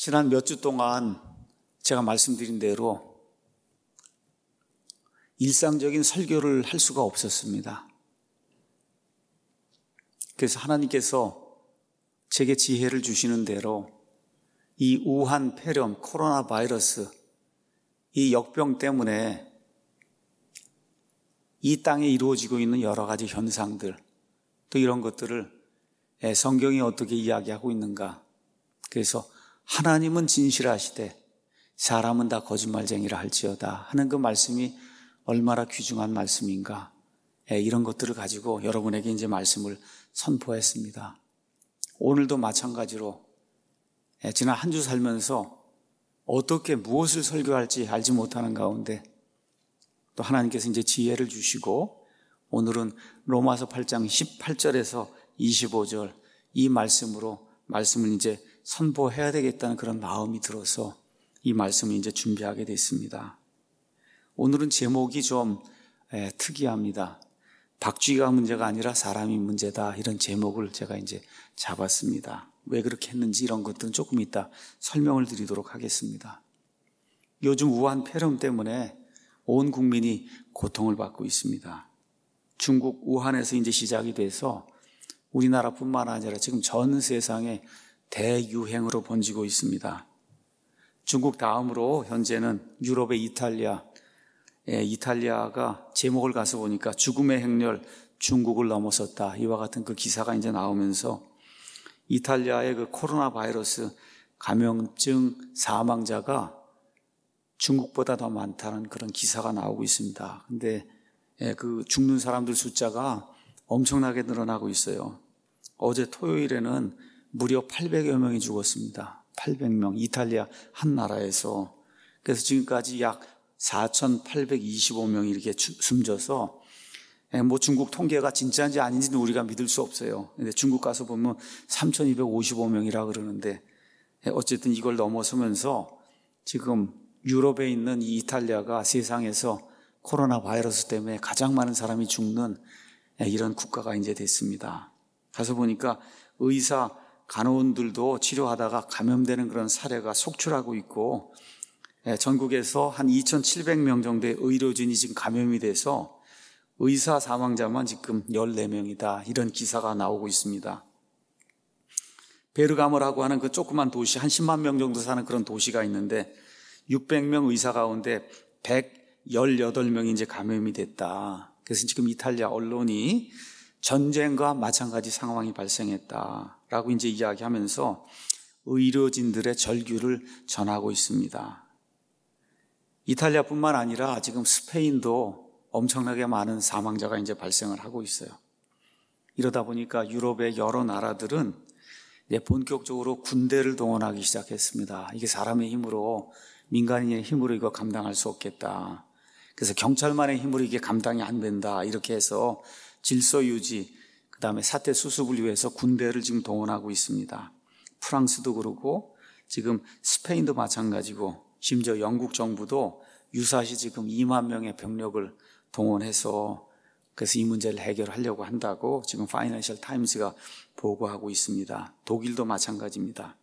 지난 몇 주 동안 제가 말씀드린 대로 일상적인 설교를 할 수가 없었습니다. 그래서 하나님께서 제게 지혜를 주시는 대로 이 우한 폐렴, 코로나 바이러스, 이 역병 때문에 이 땅에 이루어지고 있는 여러 가지 현상들, 또 이런 것들을 성경이 어떻게 이야기하고 있는가. 그래서 하나님은 진실하시되 사람은 다 거짓말쟁이라 할지어다 하는 그 말씀이 얼마나 귀중한 말씀인가. 이런 것들을 가지고 여러분에게 이제 말씀을 선포했습니다. 오늘도 마찬가지로 지난 한 주 살면서 어떻게 무엇을 설교할지 알지 못하는 가운데 또 하나님께서 이제 지혜를 주시고 오늘은 로마서 8장 18절에서 25절 이 말씀을 이제 선포해야 되겠다는 그런 마음이 들어서 이 말씀을 이제 준비하게 됐습니다. 오늘은 제목이 좀 특이합니다. 박쥐가 문제가 아니라 사람이 문제다, 이런 제목을 제가 이제 잡았습니다. 왜 그렇게 했는지 이런 것들은 조금 이따 설명을 드리도록 하겠습니다. 요즘 우한 폐렴 때문에 온 국민이 고통을 받고 있습니다. 중국 우한에서 이제 시작이 돼서 우리나라뿐만 아니라 지금 전 세상에 대유행으로 번지고 있습니다. 중국 다음으로 현재는 유럽의 이탈리아가 제목을 가서 보니까 죽음의 행렬 중국을 넘어섰다, 이와 같은 그 기사가 이제 나오면서 이탈리아의 그 코로나 바이러스 감염증 사망자가 중국보다 더 많다는 그런 기사가 나오고 있습니다. 근데 그 죽는 사람들 숫자가 엄청나게 늘어나고 있어요. 어제 토요일에는 무려 800여 명이 죽었습니다. 800명, 이탈리아 한 나라에서. 그래서 지금까지 약 4,825명이 이렇게 숨져서 뭐 중국 통계가 진짜인지 아닌지는 우리가 믿을 수 없어요. 근데 중국 가서 보면 3,255명이라 그러는데 어쨌든 이걸 넘어서면서 지금 유럽에 있는 이 이탈리아가 세상에서 코로나 바이러스 때문에 가장 많은 사람이 죽는 이런 국가가 이제 됐습니다. 가서 보니까 의사, 간호원들도 치료하다가 감염되는 그런 사례가 속출하고 있고 전국에서 한 2,700명 정도의 의료진이 지금 감염이 돼서 의사 사망자만 지금 14명이다, 이런 기사가 나오고 있습니다. 베르가모라고 하는 그 조그만 도시, 한 10만 명 정도 사는 그런 도시가 있는데 600명 의사 가운데 118명이 이제 감염이 됐다. 그래서 지금 이탈리아 언론이 전쟁과 마찬가지 상황이 발생했다라고 이제 이야기하면서 의료진들의 절규를 전하고 있습니다. 이탈리아뿐만 아니라 지금 스페인도 엄청나게 많은 사망자가 이제 발생을 하고 있어요. 이러다 보니까 유럽의 여러 나라들은 이제 본격적으로 군대를 동원하기 시작했습니다. 이게 사람의 힘으로, 민간인의 힘으로 이거 감당할 수 없겠다. 그래서 경찰만의 힘으로 이게 감당이 안 된다, 이렇게 해서 질서 유지, 그 다음에 사태 수습을 위해서 군대를 지금 동원하고 있습니다. 프랑스도 그렇고 지금 스페인도 마찬가지고 심지어 영국 정부도 유사시 지금 2만 명의 병력을 동원해서 그래서 이 문제를 해결하려고 한다고 지금 파이낸셜 타임스가 보고하고 있습니다. 독일도 마찬가지입니다.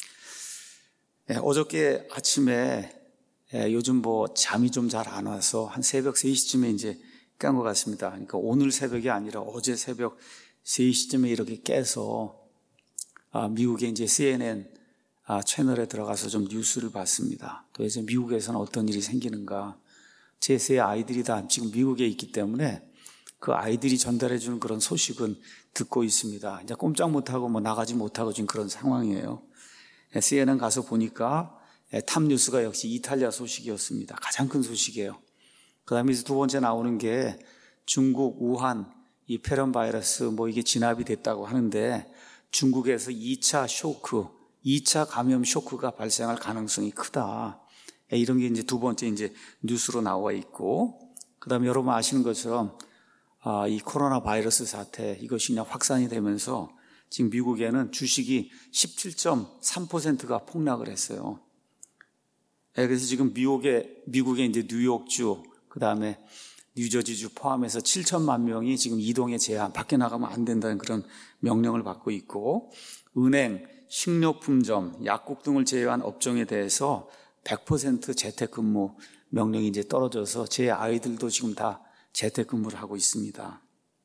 어저께 아침에 요즘 뭐 잠이 좀 잘 안 와서 한 새벽 3시쯤에 이제 깬 것 같습니다. 그러니까 오늘 새벽이 아니라 어제 새벽 3시쯤에 이렇게 깨서 미국의 이제 CNN 채널에 들어가서 좀 뉴스를 봤습니다. 도대체 미국에서는 어떤 일이 생기는가. 제 세 아이들이 다 지금 미국에 있기 때문에 그 아이들이 전달해 주는 그런 소식은 듣고 있습니다. 이제 꼼짝 못하고 뭐 나가지 못하고 지금 그런 상황이에요. CNN 가서 보니까 탑뉴스가 역시 이탈리아 소식이었습니다. 가장 큰 소식이에요. 그 다음에 두 번째 나오는 게 중국 우한 이 폐렴 바이러스 뭐 이게 진압이 됐다고 하는데 중국에서 2차 쇼크, 2차 감염 쇼크가 발생할 가능성이 크다. 이런 게 이제 두 번째 이제 뉴스로 나와 있고, 그 다음에 여러분 아시는 것처럼 이 코로나 바이러스 사태 이것이 그냥 확산이 되면서 지금 미국에는 주식이 17.3%가 폭락을 했어요. 그래서 지금 미국의 이제 뉴욕주, 그 다음에 뉴저지주 포함해서 7천만 명이 지금 이동의 제한, 밖에 나가면 안 된다는 그런 명령을 받고 있고, 은행, 식료품점, 약국 등을 제외한 업종에 대해서 100% 재택근무 명령이 이제 떨어져서 제 아이들도 지금 다 재택근무를 하고 있습니다.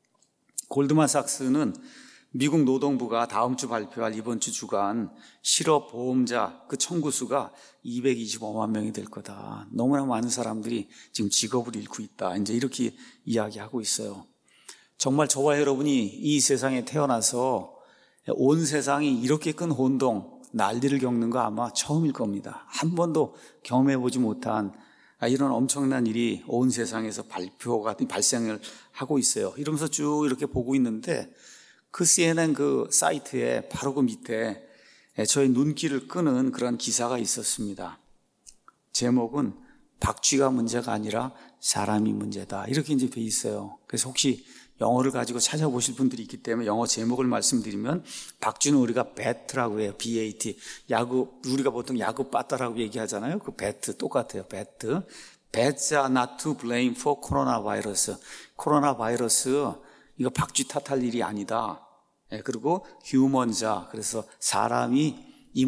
골드만삭스는 미국 노동부가 다음 주 발표할 이번 주 주간 실업보험자 그 청구수가 225만 명이 될 거다. 너무나 많은 사람들이 지금 직업을 잃고 있다. 이제 이렇게 이야기하고 있어요. 정말 저와 여러분이 이 세상에 태어나서 온 세상이 이렇게 큰 혼동, 난리를 겪는 거 아마 처음일 겁니다. 한 번도 경험해보지 못한 이런 엄청난 일이 온 세상에서 발생을 하고 있어요. 이러면서 쭉 이렇게 보고 있는데 그 CNN 그 사이트에 바로 그 밑에 저의 눈길을 끄는 그런 기사가 있었습니다. 제목은 박쥐가 문제가 아니라 사람이 문제다. 이렇게 이제 돼 있어요. 그래서 혹시 영어를 가지고 찾아보실 분들이 있기 때문에 영어 제목을 말씀드리면 박쥐는 우리가 배트라고 해요. BAT. 우리가 보통 야구 빠따라고 얘기하잖아요. 그 배트 똑같아요. 배트. Bats are not to blame for coronavirus. 코로나 바이러스 이거 박쥐 탓할 일이 아니다. 그리고 휴먼자, 그래서 사람이 이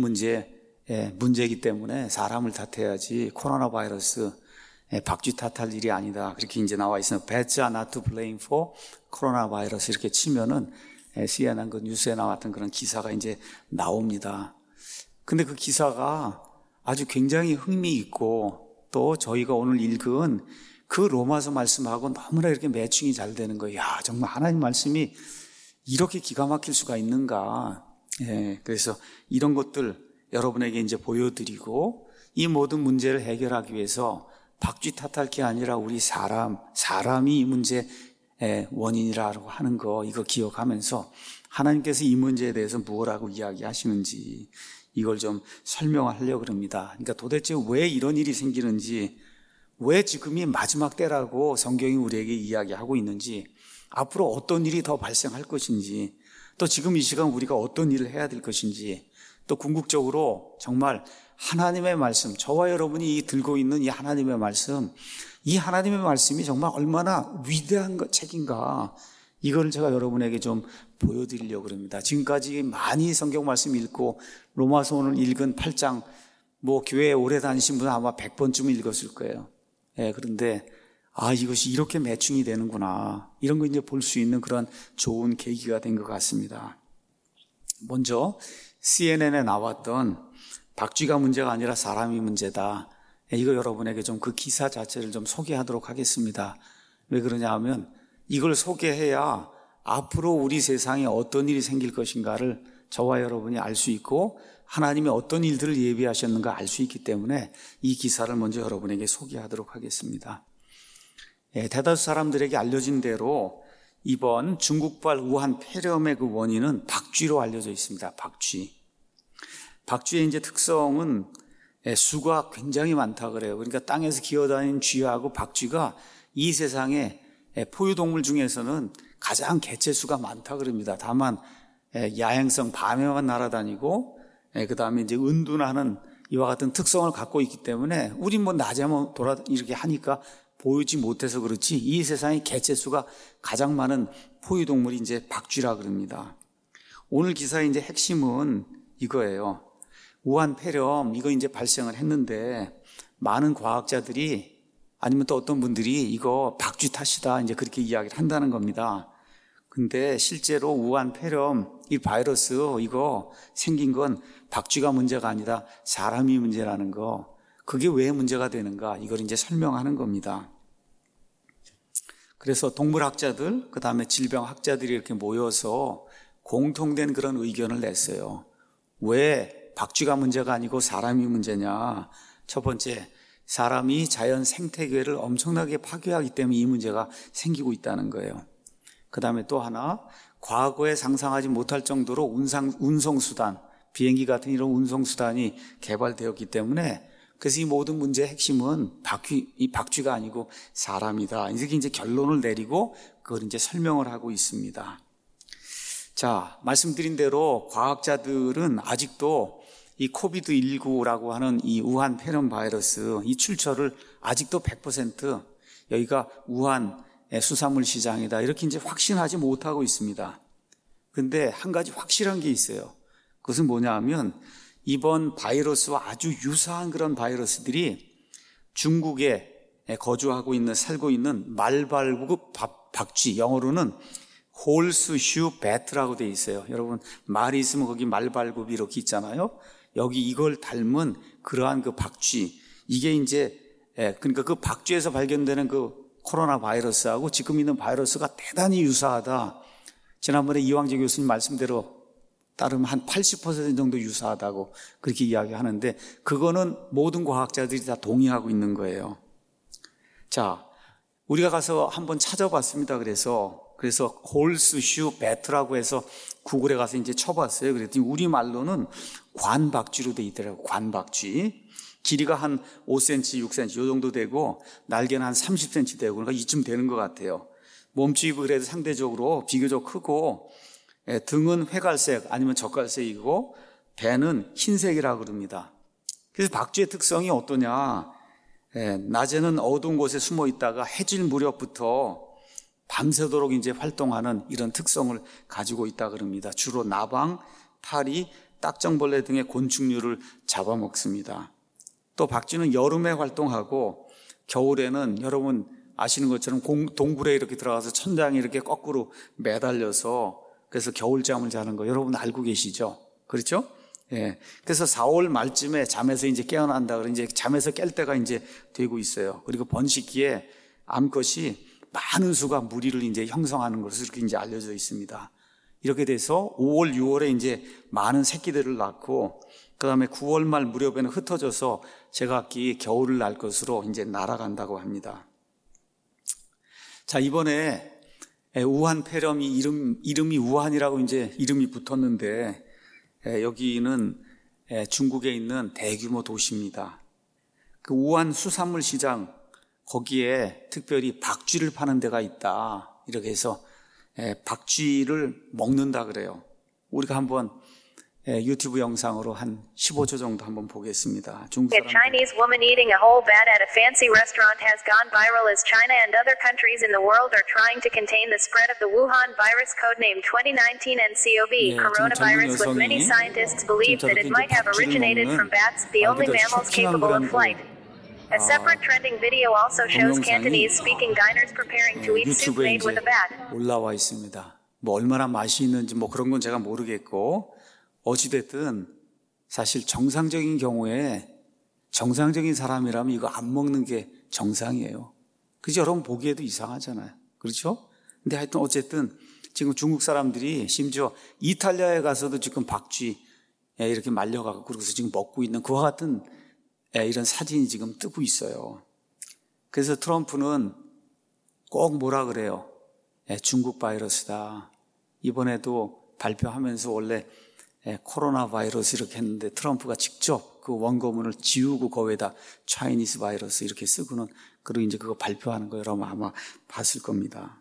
문제이기 때문에 사람을 탓해야지 코로나 바이러스 박쥐 탓할 일이 아니다. 그렇게 이제 나와 있어요. Bats are not to blame for coronavirus 이렇게 치면은 CNN 그 뉴스에 나왔던 그런 기사가 이제 나옵니다. 근데 그 기사가 아주 굉장히 흥미있고 또 저희가 오늘 읽은 그 로마서 말씀하고 너무나 이렇게 매칭이 잘 되는 거예요. 야, 정말 하나님 말씀이 이렇게 기가 막힐 수가 있는가. 그래서 이런 것들 여러분에게 이제 보여드리고 이 모든 문제를 해결하기 위해서 박쥐 탓할 게 아니라 우리 사람이 이 문제의 원인이라고 하는 거 이거 기억하면서 하나님께서 이 문제에 대해서 무엇라고 이야기하시는지 이걸 좀 설명하려고 합니다. 그러니까 도대체 왜 이런 일이 생기는지, 왜 지금이 마지막 때라고 성경이 우리에게 이야기하고 있는지, 앞으로 어떤 일이 더 발생할 것인지, 또 지금 이 시간 우리가 어떤 일을 해야 될 것인지, 또 궁극적으로 정말 하나님의 말씀, 저와 여러분이 들고 있는 이 하나님의 말씀, 이 하나님의 말씀이 정말 얼마나 위대한 책인가, 이걸 제가 여러분에게 좀 보여드리려고 합니다. 지금까지 많이 성경 말씀 읽고 로마서 오늘 읽은 8장 교회에 오래 다니신 분은 아마 100번쯤 읽었을 거예요. 그런데 이것이 이렇게 매칭이 되는구나, 이런 거 이제 볼 수 있는 그런 좋은 계기가 된 것 같습니다. 먼저 CNN에 나왔던 박쥐가 문제가 아니라 사람이 문제다, 이거 여러분에게 좀 그 기사 자체를 좀 소개하도록 하겠습니다. 왜 그러냐 하면 이걸 소개해야 앞으로 우리 세상에 어떤 일이 생길 것인가를 저와 여러분이 알 수 있고 하나님이 어떤 일들을 예비하셨는가 알 수 있기 때문에 이 기사를 먼저 여러분에게 소개하도록 하겠습니다. 대다수 사람들에게 알려진 대로 이번 중국발 우한 폐렴의 그 원인은 박쥐로 알려져 있습니다. 박쥐의 이제 특성은 수가 굉장히 많다 그래요. 그러니까 땅에서 기어다니는 쥐하고 박쥐가 이 세상에 포유동물 중에서는 가장 개체수가 많다 그럽니다. 다만 야행성 밤에만 날아다니고 그 다음에 이제 은둔하는 이와 같은 특성을 갖고 있기 때문에 우리 낮에만 이렇게 하니까 보이지 못해서 그렇지 이 세상의 개체수가 가장 많은 포유동물이 이제 박쥐라 그럽니다. 오늘 기사의 이제 핵심은 이거예요. 우한 폐렴 이거 이제 발생을 했는데 많은 과학자들이 아니면 또 어떤 분들이 이거 박쥐 탓이다 이제 그렇게 이야기를 한다는 겁니다. 근데 실제로 우한 폐렴 이 바이러스 이거 생긴 건 박쥐가 문제가 아니라 사람이 문제라는 거, 그게 왜 문제가 되는가 이걸 이제 설명하는 겁니다. 그래서 동물학자들 그 다음에 질병학자들이 이렇게 모여서 공통된 그런 의견을 냈어요. 왜 박쥐가 문제가 아니고 사람이 문제냐. 첫 번째, 사람이 자연 생태계를 엄청나게 파괴하기 때문에 이 문제가 생기고 있다는 거예요. 그 다음에 또 하나, 과거에 상상하지 못할 정도로 운송수단, 비행기 같은 이런 운송수단이 개발되었기 때문에 그래서 이 모든 문제의 핵심은 이 박쥐가 아니고 사람이다. 이렇게 이제 결론을 내리고 그걸 이제 설명을 하고 있습니다. 자, 말씀드린 대로 과학자들은 아직도 이 코비드19라고 하는 이 우한 폐렴 바이러스 이 출처를 아직도 100% 여기가 우한 수산물 시장이다 이렇게 이제 확신하지 못하고 있습니다. 근데 한 가지 확실한 게 있어요. 그것은 뭐냐 하면 이번 바이러스와 아주 유사한 그런 바이러스들이 중국에 거주하고 있는, 살고 있는 말발굽 박쥐, 영어로는 홀스슈 배트라고 되어 있어요. 여러분, 말이 있으면 거기 말발굽이 이렇게 있잖아요. 여기 이걸 닮은 그러한 그 박쥐, 이게 이제 그러니까 그 박쥐에서 발견되는 그 코로나 바이러스하고 지금 있는 바이러스가 대단히 유사하다. 지난번에 이황재 교수님 말씀대로 따르면 한 80% 정도 유사하다고 그렇게 이야기하는데, 그거는 모든 과학자들이 다 동의하고 있는 거예요. 자, 우리가 가서 한번 찾아봤습니다. 그래서 홀스슈 배트라고 해서 구글에 가서 이제 쳐봤어요. 그랬더니 우리말로는 관박쥐로 돼 있더라고요. 관박쥐. 길이가 한 5cm, 6cm 이 정도 되고 날개는 한 30cm 되고, 그러니까 이쯤 되는 것 같아요. 몸집이 그래도 상대적으로 비교적 크고, 등은 회갈색 아니면 젓갈색이고 배는 흰색이라고 그럽니다. 그래서 박쥐의 특성이 어떠냐, 낮에는 어두운 곳에 숨어 있다가 해질 무렵부터 밤새도록 이제 활동하는 이런 특성을 가지고 있다 그럽니다. 주로 나방, 파리, 딱정벌레 등의 곤충류를 잡아먹습니다. 또 박쥐는 여름에 활동하고 겨울에는 여러분 아시는 것처럼 동굴에 이렇게 들어가서 천장에 이렇게 거꾸로 매달려서 그래서 겨울잠을 자는 거 여러분 알고 계시죠? 그렇죠? 예. 그래서 4월 말쯤에 잠에서 이제 깨어난다 그러면 이제 잠에서 깰 때가 이제 되고 있어요. 그리고 번식기에 암컷이 많은 수가 무리를 이제 형성하는 것으로 이렇게 이제 알려져 있습니다. 이렇게 돼서 5월, 6월에 이제 많은 새끼들을 낳고, 그 다음에 9월 말 무렵에는 흩어져서 제각기 겨울을 날 것으로 이제 날아간다고 합니다. 자, 이번에 우한 폐렴이 이름이 우한이라고 이제 이름이 붙었는데, 여기는 중국에 있는 대규모 도시입니다. 그 우한 수산물 시장, 거기에 특별히 박쥐를 파는 데가 있다. 이렇게 해서 박쥐를 먹는다 그래요. 우리가 한번 유튜브 영상으로 한 15초 정도 한번 보겠습니다. 중국 A Chinese woman eating a whole bat at a fancy restaurant has gone viral as China and other countries in the world are trying to contain the spread of the Wuhan virus codenamed 2019 nCoV coronavirus, with many scientists believe that it might have originated from bats, the only mammals capable of flight. A separate trending video also shows Cantonese-speaking diners preparing to eat soup made with a bat. 올라와 있습니다. 뭐 얼마나 맛이 있는지 뭐 그런 건 제가 모르겠고, 어찌됐든 사실 정상적인 경우에 정상적인 사람이라면 이거 안 먹는 게 정상이에요. 그죠? 여러분 보기에도 이상하잖아요. 그렇죠? 근데 하여튼 어쨌든 지금 중국 사람들이 심지어 이탈리아에 가서도 지금 박쥐 이렇게 말려가고 그러고서 지금 먹고 있는 그와 같은 이런 사진이 지금 뜨고 있어요. 그래서 트럼프는 꼭 뭐라 그래요? 중국 바이러스다. 이번에도 발표하면서 원래 코로나 바이러스 이렇게 했는데 트럼프가 직접 그 원고문을 지우고 거기에다 차이니스 바이러스 이렇게 쓰고는, 그리고 이제 그거 발표하는 거 여러분 아마 봤을 겁니다.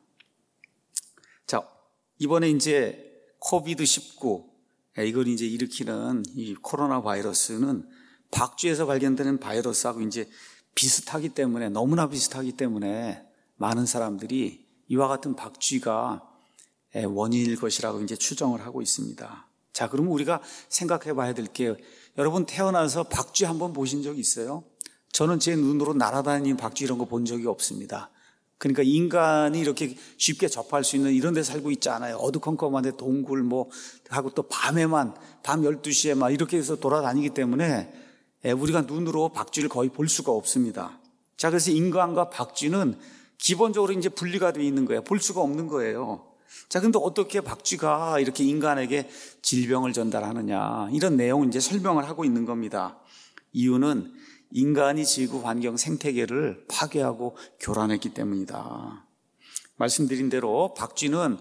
자, 이번에 이제 코비드-19 이걸 이제 일으키는 이 코로나 바이러스는 박쥐에서 발견되는 바이러스하고 이제 비슷하기 때문에, 너무나 비슷하기 때문에 많은 사람들이 이와 같은 박쥐가 원인일 것이라고 이제 추정을 하고 있습니다. 자, 그러면 우리가 생각해 봐야 될 게, 여러분 태어나서 박쥐 한번 보신 적 있어요? 저는 제 눈으로 날아다니는 박쥐 이런 거 본 적이 없습니다. 그러니까 인간이 이렇게 쉽게 접할 수 있는 이런 데 살고 있지 않아요. 어두컴컴한데 동굴 뭐 하고 또 밤에만, 밤 12시에 막 이렇게 해서 돌아다니기 때문에 우리가 눈으로 박쥐를 거의 볼 수가 없습니다. 자, 그래서 인간과 박쥐는 기본적으로 이제 분리가 되어 있는 거예요. 볼 수가 없는 거예요. 자, 근데 어떻게 박쥐가 이렇게 인간에게 질병을 전달하느냐, 이런 내용을 이제 설명을 하고 있는 겁니다. 이유는 인간이 지구 환경 생태계를 파괴하고 교란했기 때문이다. 말씀드린 대로 박쥐는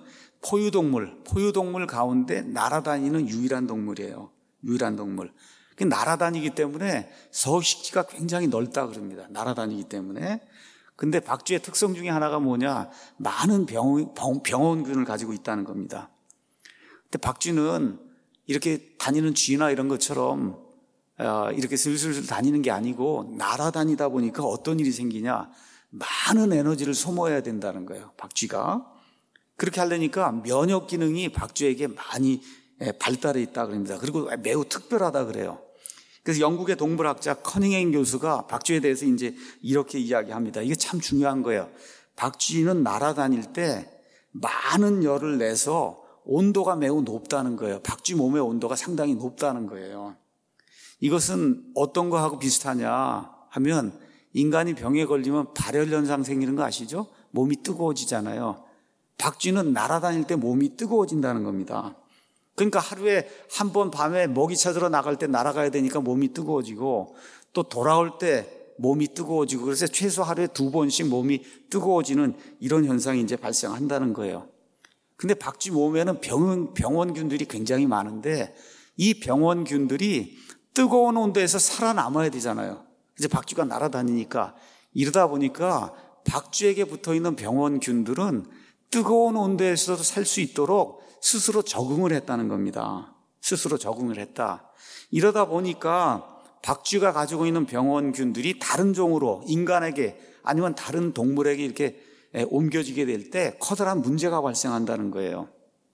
포유동물 가운데 날아다니는 유일한 동물이에요. 유일한 동물. 날아다니기 때문에 서식지가 굉장히 넓다 그럽니다. 날아다니기 때문에. 근데 박쥐의 특성 중에 하나가 뭐냐, 많은 병원균을 가지고 있다는 겁니다. 근데 박쥐는 이렇게 다니는 쥐나 이런 것처럼 이렇게 슬슬 다니는 게 아니고 날아다니다 보니까 어떤 일이 생기냐, 많은 에너지를 소모해야 된다는 거예요. 박쥐가. 그렇게 하려니까 면역 기능이 박쥐에게 많이 발달해 있다 그럽니다. 그리고 매우 특별하다 그래요. 그래서 영국의 동물학자 커닝햄 교수가 박쥐에 대해서 이제 이렇게 이야기합니다. 이게 참 중요한 거예요. 박쥐는 날아다닐 때 많은 열을 내서 온도가 매우 높다는 거예요. 박쥐 몸의 온도가 상당히 높다는 거예요. 이것은 어떤 거하고 비슷하냐 하면 인간이 병에 걸리면 발열현상 생기는 거 아시죠? 몸이 뜨거워지잖아요. 박쥐는 날아다닐 때 몸이 뜨거워진다는 겁니다. 그러니까 하루에 한 번 밤에 먹이 찾으러 나갈 때 날아가야 되니까 몸이 뜨거워지고 또 돌아올 때 몸이 뜨거워지고 그래서 최소 하루에 2번씩 몸이 뜨거워지는 이런 현상이 이제 발생한다는 거예요. 근데 박쥐 몸에는 병원균들이 굉장히 많은데 이 병원균들이 뜨거운 온도에서 살아남아야 되잖아요. 이제 박쥐가 날아다니니까 이러다 보니까 박쥐에게 붙어있는 병원균들은 뜨거운 온도에서도 살 수 있도록 스스로 적응을 했다는 겁니다. 스스로 적응을 했다. 이러다 보니까 박쥐가 가지고 있는 병원균들이 다른 종으로 인간에게 아니면 다른 동물에게 이렇게 옮겨지게 될 때 커다란 문제가 발생한다는 거예요.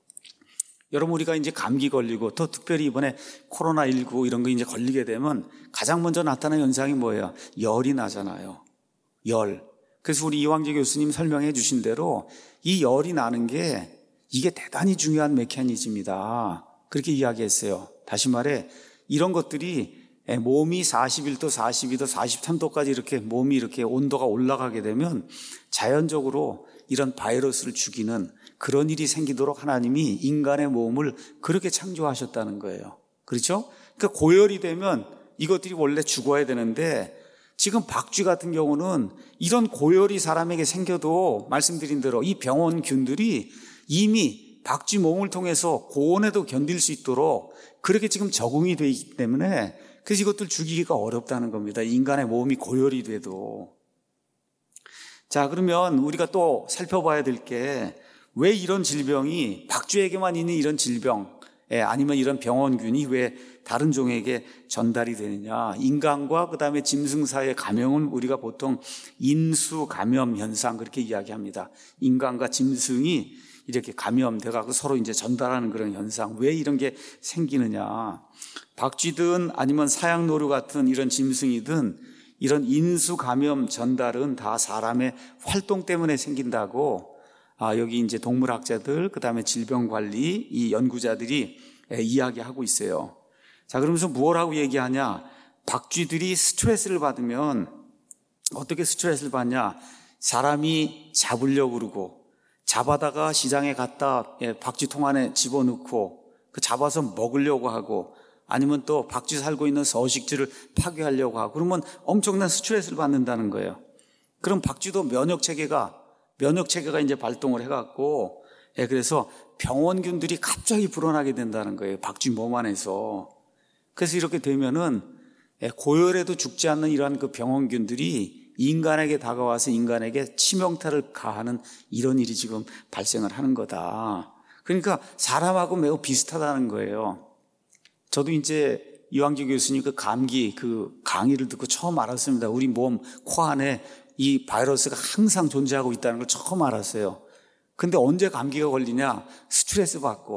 여러분 우리가 이제 감기 걸리고 더 특별히 이번에 코로나19 이런 거 이제 걸리게 되면 가장 먼저 나타나는 현상이 뭐예요? 열이 나잖아요. 열. 그래서 우리 이황재 교수님 설명해 주신 대로 이 열이 나는 게 이게 대단히 중요한 메커니즘이다. 그렇게 이야기했어요. 다시 말해 이런 것들이 몸이 41도, 42도, 43도까지 이렇게 몸이 이렇게 온도가 올라가게 되면 자연적으로 이런 바이러스를 죽이는 그런 일이 생기도록 하나님이 인간의 몸을 그렇게 창조하셨다는 거예요. 그렇죠? 그러니까 고열이 되면 이것들이 원래 죽어야 되는데 지금 박쥐 같은 경우는 이런 고열이 사람에게 생겨도 말씀드린 대로 이 병원균들이 이미 박쥐 몸을 통해서 고온에도 견딜 수 있도록 그렇게 지금 적응이 되어 있기 때문에 그래서 이것들 죽이기가 어렵다는 겁니다. 인간의 몸이 고열이 돼도. 자, 그러면 우리가 또 살펴봐야 될 게 왜 이런 질병이 박쥐에게만 있는 이런 질병 아니면 이런 병원균이 왜 다른 종에게 전달이 되느냐. 인간과 그다음에 짐승 사이의 감염은 우리가 보통 인수 감염 현상 그렇게 이야기합니다. 인간과 짐승이 이렇게 감염돼가지고 서로 이제 전달하는 그런 현상. 왜 이런 게 생기느냐. 박쥐든 아니면 사양노루 같은 이런 짐승이든 이런 인수 감염 전달은 다 사람의 활동 때문에 생긴다고 여기 이제 동물학자들 그다음에 질병관리 이 연구자들이 이야기하고 있어요. 자, 그러면서 무엇하고 얘기하냐? 박쥐들이 스트레스를 받으면 어떻게 스트레스를 받냐? 사람이 잡으려고 그러고 잡아다가 시장에 갖다 박쥐통 안에 집어넣고 그 잡아서 먹으려고 하고 아니면 또 박쥐 살고 있는 서식지를 파괴하려고 하고 그러면 엄청난 스트레스를 받는다는 거예요. 그럼 박쥐도 면역체계가 이제 발동을 해갖고 그래서 병원균들이 갑자기 불어나게 된다는 거예요. 박쥐 몸 안에서. 그래서 이렇게 되면은 고열에도 죽지 않는 이러한 그 병원균들이 인간에게 다가와서 인간에게 치명타를 가하는 이런 일이 지금 발생을 하는 거다. 그러니까 사람하고 매우 비슷하다는 거예요. 저도 이제 이황재 교수님 그 감기 그 강의를 듣고 처음 알았습니다. 우리 몸, 코 안에 이 바이러스가 항상 존재하고 있다는 걸 처음 알았어요. 근데 언제 감기가 걸리냐? 스트레스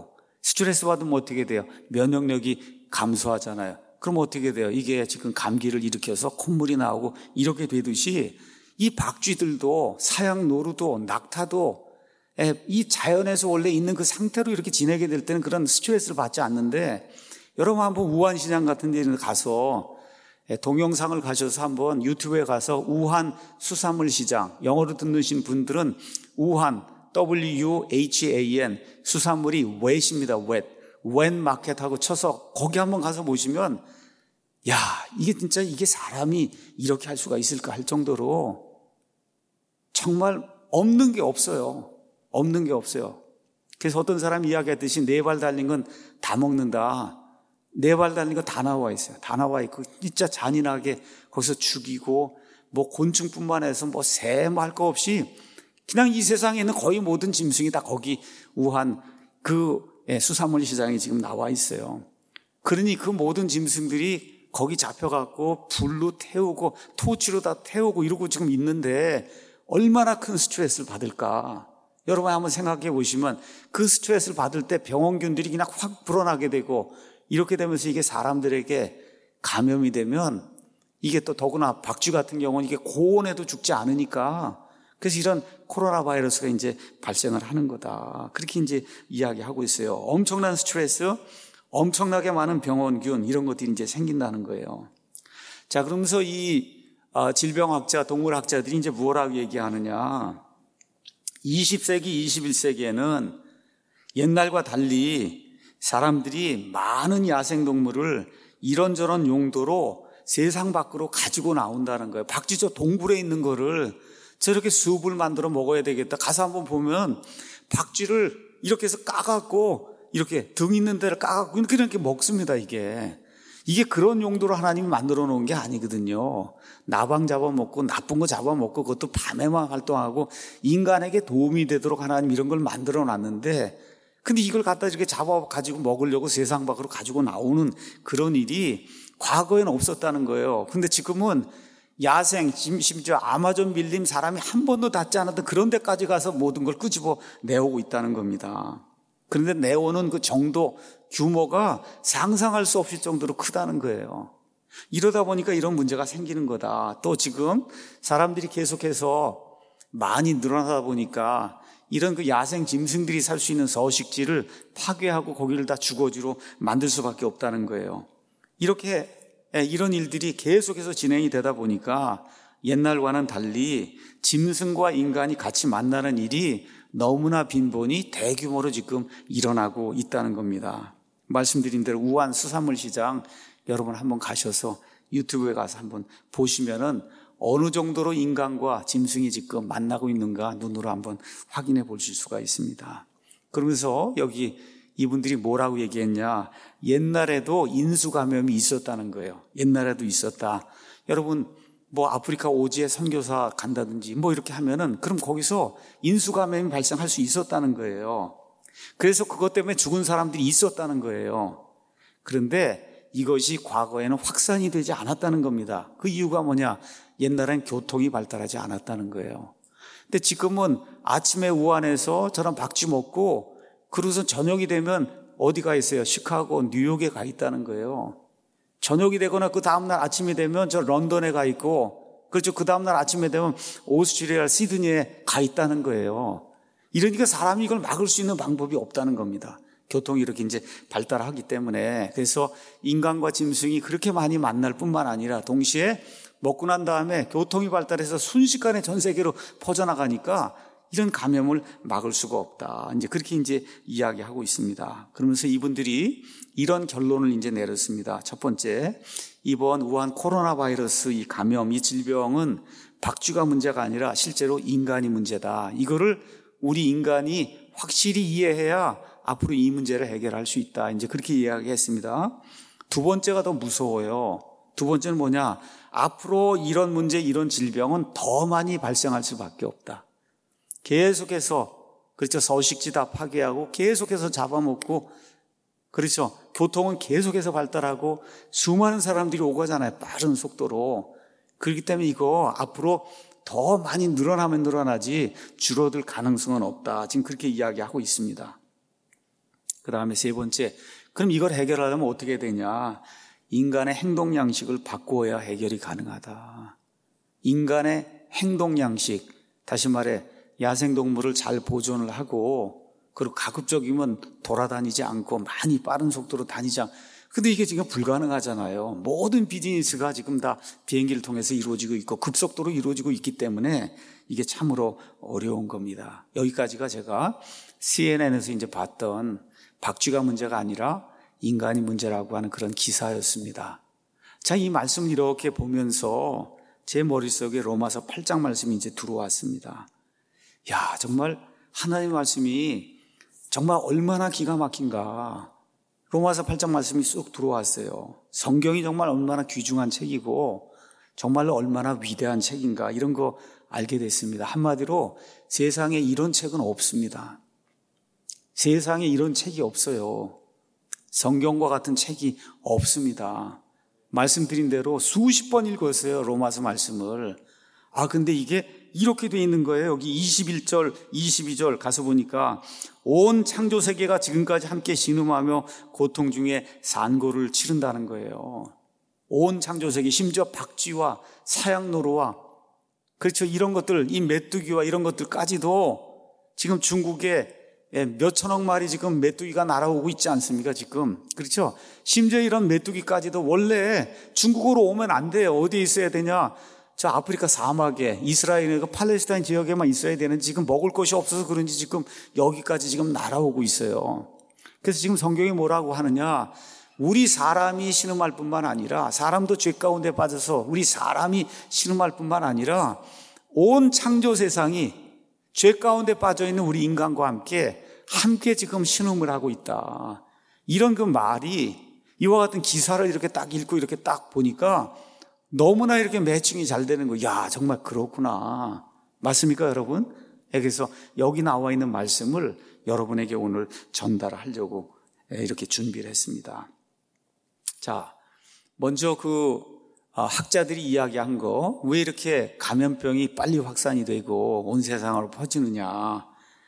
받으면 어떻게 돼요? 면역력이 감소하잖아요. 그럼 어떻게 돼요? 이게 지금 감기를 일으켜서 콧물이 나오고 이렇게 되듯이 이 박쥐들도 사양노루도 낙타도 이 자연에서 원래 있는 그 상태로 이렇게 지내게 될 때는 그런 스트레스를 받지 않는데 여러분 한번 우한시장 같은 데는 가서 동영상을 가셔서 한번 유튜브에 가서 우한 수산물 시장 영어로 듣는 분들은 우한 WUHAN 수산물이 wet입니다. wet 마켓하고 쳐서 거기 한번 가서 보시면 야 이게 진짜 이게 사람이 이렇게 할 수가 있을까 할 정도로 정말 없는 게 없어요. 그래서 어떤 사람이 이야기했듯이 4발 달린 건 다 먹는다. 4발 달린 거 다 나와 있어요. 다 나와 있고 진짜 잔인하게 거기서 죽이고 뭐 곤충뿐만 해서 뭐 새 뭐 할 거 없이 그냥 이 세상에 있는 거의 모든 짐승이 다 거기 우한 그 수산물 시장에 지금 나와 있어요. 그러니 그 모든 짐승들이 거기 잡혀갖고 불로 태우고 토치로 다 태우고 이러고 지금 있는데 얼마나 큰 스트레스를 받을까. 여러분 한번 생각해 보시면 그 스트레스를 받을 때 병원균들이 그냥 확 불어나게 되고 이렇게 되면서 이게 사람들에게 감염이 되면 이게 또 더구나 박쥐 같은 경우는 이게 고온에도 죽지 않으니까 그래서 이런 코로나 바이러스가 이제 발생을 하는 거다. 그렇게 이제 이야기하고 있어요. 엄청난 스트레스, 엄청나게 많은 병원균 이런 것들이 이제 생긴다는 거예요. 자, 그러면서 이 질병학자, 동물학자들이 이제 뭐라고 얘기하느냐. 20세기, 21세기에는 옛날과 달리 사람들이 많은 야생동물을 이런저런 용도로 세상 밖으로 가지고 나온다는 거예요. 박쥐 저 동굴에 있는 거를 저렇게 숲을 만들어 먹어야 되겠다. 가서 한번 보면 박쥐를 이렇게 해서 까갖고 이렇게 등 있는 데를 까갖고 이렇게 먹습니다. 이게 그런 용도로 하나님이 만들어 놓은 게 아니거든요. 나방 잡아먹고 나쁜 거 잡아먹고 그것도 밤에만 활동하고 인간에게 도움이 되도록 하나님 이런 걸 만들어 놨는데 근데 이걸 갖다 이렇게 잡아가지고 먹으려고 세상 밖으로 가지고 나오는 그런 일이 과거에는 없었다는 거예요. 근데 지금은 야생, 심지어 아마존 밀림 사람이 한 번도 닿지 않았던 그런 데까지 가서 모든 걸 끄집어 내오고 있다는 겁니다. 그런데 내오는 그 정도, 규모가 상상할 수 없을 정도로 크다는 거예요. 이러다 보니까 이런 문제가 생기는 거다. 또 지금 사람들이 계속해서 많이 늘어나다 보니까 이런 그 야생 짐승들이 살 수 있는 서식지를 파괴하고 거기를 다 주거지로 만들 수밖에 없다는 거예요. 이런 일들이 계속해서 진행이 되다 보니까 옛날과는 달리 짐승과 인간이 같이 만나는 일이 너무나 빈번히 대규모로 지금 일어나고 있다는 겁니다. 말씀드린 대로 우한 수산물 시장 여러분 한번 가셔서 유튜브에 가서 한번 보시면은 어느 정도로 인간과 짐승이 지금 만나고 있는가 눈으로 한번 확인해 보실 수가 있습니다. 그러면서 여기 이분들이 뭐라고 얘기했냐. 옛날에도 인수감염이 있었다는 거예요. 옛날에도 있었다. 여러분 뭐 아프리카 오지에 선교사 간다든지 이렇게 하면은 그럼 거기서 인수감염이 발생할 수 있었다는 거예요. 그래서 그것 때문에 죽은 사람들이 있었다는 거예요. 그런데 이것이 과거에는 확산이 되지 않았다는 겁니다. 그 이유가 뭐냐? 옛날엔 교통이 발달하지 않았다는 거예요. 근데 지금은 아침에 우한에서 저런 박쥐 먹고 그러고서 저녁이 되면 어디 가 있어요? 시카고, 뉴욕에 가 있다는 거예요. 저녁이 되거나 그 다음날 아침이 되면 저 런던에 가 있고, 그렇죠. 그 다음날 아침에 되면 오스트리아 시드니에 가 있다는 거예요. 이러니까 사람이 이걸 막을 수 있는 방법이 없다는 겁니다. 교통이 이렇게 이제 발달하기 때문에. 그래서 인간과 짐승이 그렇게 많이 만날 뿐만 아니라 동시에 먹고 난 다음에 교통이 발달해서 순식간에 전 세계로 퍼져나가니까 이런 감염을 막을 수가 없다. 이제 그렇게 이제 이야기하고 있습니다. 그러면서 이분들이 이런 결론을 이제 내렸습니다. 첫 번째, 이번 우한 코로나 바이러스 이 감염, 이 질병은 박쥐가 문제가 아니라 실제로 인간이 문제다. 이거를 우리 인간이 확실히 이해해야 앞으로 이 문제를 해결할 수 있다. 이제 그렇게 이야기했습니다. 두 번째가 더 무서워요. 두 번째는 뭐냐? 앞으로 이런 문제, 이런 질병은 더 많이 발생할 수밖에 없다. 계속해서, 그렇죠. 서식지 다 파괴하고 계속해서 잡아먹고, 그렇죠. 교통은 계속해서 발달하고 수많은 사람들이 오가잖아요. 빠른 속도로. 그렇기 때문에 이거 앞으로 더 많이 늘어나면 늘어나지 줄어들 가능성은 없다. 지금 그렇게 이야기하고 있습니다. 그 다음에 세 번째, 그럼 이걸 해결하려면 어떻게 되냐? 인간의 행동 양식을 바꾸어야 해결이 가능하다. 인간의 행동 양식, 다시 말해 야생동물을 잘 보존을 하고 그리고 가급적이면 돌아다니지 않고 많이 빠른 속도로 다니지 않고. 근데 이게 지금 불가능하잖아요. 모든 비즈니스가 지금 다 비행기를 통해서 이루어지고 있고 급속도로 이루어지고 있기 때문에 이게 참으로 어려운 겁니다. 여기까지가 제가 CNN에서 이제 봤던 박쥐가 문제가 아니라 인간이 문제라고 하는 그런 기사였습니다. 자, 이 말씀을 이렇게 보면서 제 머릿속에 로마서 8장 말씀이 이제 들어왔습니다. 야, 정말 하나님의 말씀이 정말 얼마나 기가 막힌가. 로마서 8장 말씀이 쑥 들어왔어요. 성경이 정말 얼마나 귀중한 책이고 정말로 얼마나 위대한 책인가 이런 거 알게 됐습니다. 한마디로 세상에 이런 책은 없습니다. 세상에 이런 책이 없어요. 성경과 같은 책이 없습니다. 말씀드린 대로 수십 번 읽었어요. 로마서 말씀을. 근데 이게 이렇게 돼 있는 거예요. 여기 21절, 22절 가서 보니까 온 창조 세계가 지금까지 함께 신음하며 고통 중에 산고를 치른다는 거예요. 온 창조 세계, 심지어 박쥐와 사양노루와 그렇죠. 이런 것들, 이 메뚜기와 이런 것들까지도 지금 중국에 몇천억 마리 지금 메뚜기가 날아오고 있지 않습니까? 지금. 그렇죠. 심지어 이런 메뚜기까지도 원래 중국으로 오면 안 돼요. 어디에 있어야 되냐? 저 아프리카 사막에, 이스라엘의 그 팔레스타인 지역에만 있어야 되는데 지금 먹을 것이 없어서 그런지 지금 여기까지 지금 날아오고 있어요. 그래서 지금 성경이 뭐라고 하느냐? 우리 사람이 신음할 뿐만 아니라, 사람도 죄 가운데 빠져서 우리 사람이 신음할 뿐만 아니라 온 창조 세상이 죄 가운데 빠져있는 우리 인간과 함께 지금 신음을 하고 있다. 이런 그 말이 이와 같은 기사를 이렇게 딱 읽고 이렇게 딱 보니까 너무나 이렇게 매칭이 잘 되는 거예요. 야, 정말 그렇구나. 맞습니까, 여러분? 그래서 여기 나와 있는 말씀을 여러분에게 오늘 전달하려고 이렇게 준비를 했습니다. 자, 먼저 학자들이 이야기한 거, 왜 이렇게 감염병이 빨리 확산이 되고 온 세상으로 퍼지느냐.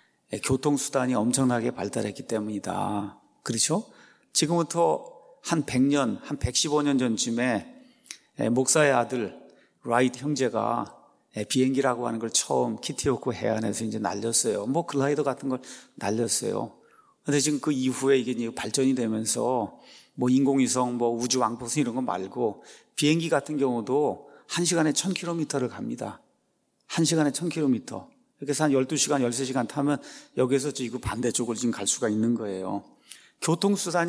교통수단이 엄청나게 발달했기 때문이다. 그렇죠? 지금부터 한 100년, 한 115년 전쯤에 목사의 아들 라이트 형제가 비행기라고 하는 걸 처음 키티오코 해안에서 이제 날렸어요. 뭐 글라이더 같은 걸 날렸어요. 근데 지금 그 이후에 이게 발전이 되면서 뭐 인공위성, 뭐 우주 왕복선 이런 거 말고 비행기 같은 경우도 1시간에 1000km를 갑니다. 1시간에 1000km. 그래서 한 12시간, 13시간 타면 여기에서 지구 반대쪽을 지금 갈 수가 있는 거예요. 교통수단이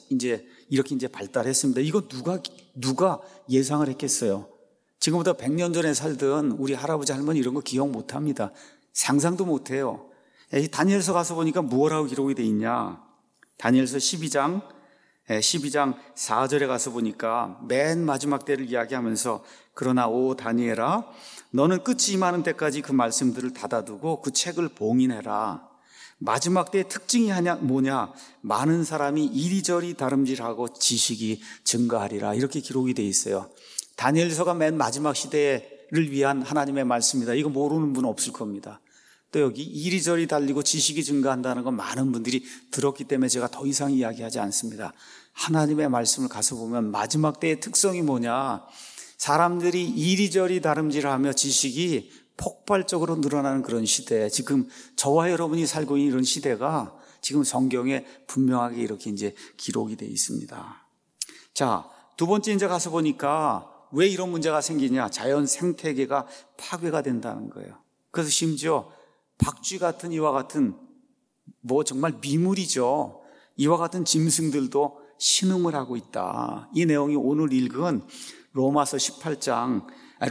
이렇게 발달했습니다. 이거 누가 예상을 했겠어요? 지금부터 100년 전에 살던 우리 할아버지 할머니 이런 거 기억 못 합니다. 상상도 못 해요. 다니엘서 가서 보니까 뭐라고 기록이 돼 있냐? 다니엘서 12장 4절에 가서 보니까 맨 마지막 때를 이야기하면서 그러나 오 다니엘아 너는 끝이 임하는 때까지 그 말씀들을 닫아두고 그 책을 봉인해라. 마지막 때의 특징이 뭐냐? 많은 사람이 이리저리 다름질하고 지식이 증가하리라. 이렇게 기록이 돼 있어요. 다니엘서가 맨 마지막 시대를 위한 하나님의 말씀입니다. 이거 모르는 분 없을 겁니다. 또 여기 이리저리 달리고 지식이 증가한다는 건 많은 분들이 들었기 때문에 제가 더 이상 이야기하지 않습니다. 하나님의 말씀을 가서 보면 마지막 때의 특성이 뭐냐? 사람들이 이리저리 다름질하며 지식이 폭발적으로 늘어나는 그런 시대, 지금 저와 여러분이 살고 있는 이런 시대가 지금 성경에 분명하게 이렇게 이제 기록이 되어 있습니다. 자, 두 번째 이제 가서 보니까 왜 이런 문제가 생기냐? 자연 생태계가 파괴가 된다는 거예요. 그래서 심지어 박쥐 같은 이와 같은 뭐 정말 미물이죠. 이와 같은 짐승들도 신음을 하고 있다. 이 내용이 오늘 읽은 로마서 8장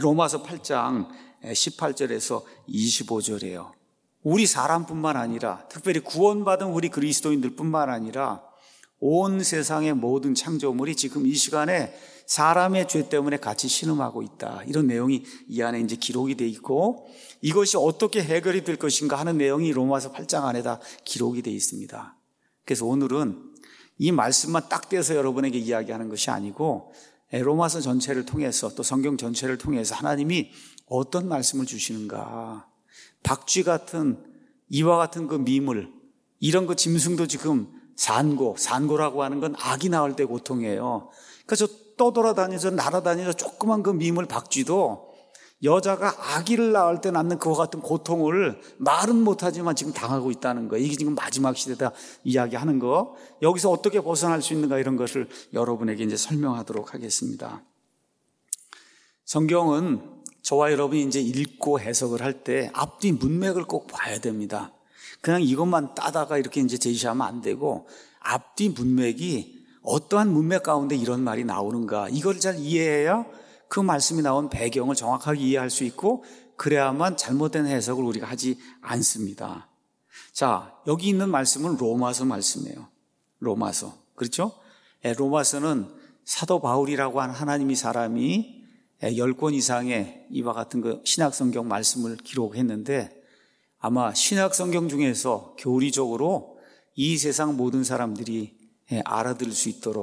18절에서 25절이에요. 우리 사람뿐만 아니라 특별히 구원받은 우리 그리스도인들뿐만 아니라 온 세상의 모든 창조물이 지금 이 시간에 사람의 죄 때문에 같이 신음하고 있다. 이런 내용이 이 안에 이제 기록이 돼 있고 이것이 어떻게 해결이 될 것인가 하는 내용이 로마서 8장 안에다 기록이 돼 있습니다. 그래서 오늘은 이 말씀만 딱 떼서 여러분에게 이야기하는 것이 아니고 로마서 전체를 통해서 또 성경 전체를 통해서 하나님이 어떤 말씀을 주시는가. 박쥐 같은 이와 같은 그 미물, 이런 그 짐승도 지금 산고라고 하는 건 아기 낳을 때 고통이에요. 그러니까 저 떠돌아다니면서 날아다니면서 조그만 그 미물 박쥐도 여자가 아기를 낳을 때 낳는 그와 같은 고통을 말은 못하지만 지금 당하고 있다는 거예요. 이게 지금 마지막 시대다 이야기하는 거. 여기서 어떻게 벗어날 수 있는가 이런 것을 여러분에게 이제 설명하도록 하겠습니다. 성경은 저와 여러분이 이제 읽고 해석을 할 때 앞뒤 문맥을 꼭 봐야 됩니다. 그냥 이것만 따다가 이렇게 이제 제시하면 안 되고 앞뒤 문맥이 어떠한 문맥 가운데 이런 말이 나오는가 이걸 잘 이해해야 그 말씀이 나온 배경을 정확하게 이해할 수 있고 그래야만 잘못된 해석을 우리가 하지 않습니다. 자, 여기 있는 말씀은 로마서 말씀이에요. 로마서. 그렇죠? 로마서는 사도 바울이라고 하는 하나님의 사람이 10권 이상의 이와 같은 그 신약성경 말씀을 기록했는데 아마 신약성경 중에서 교리적으로 이 세상 모든 사람들이 알아들을 수 있도록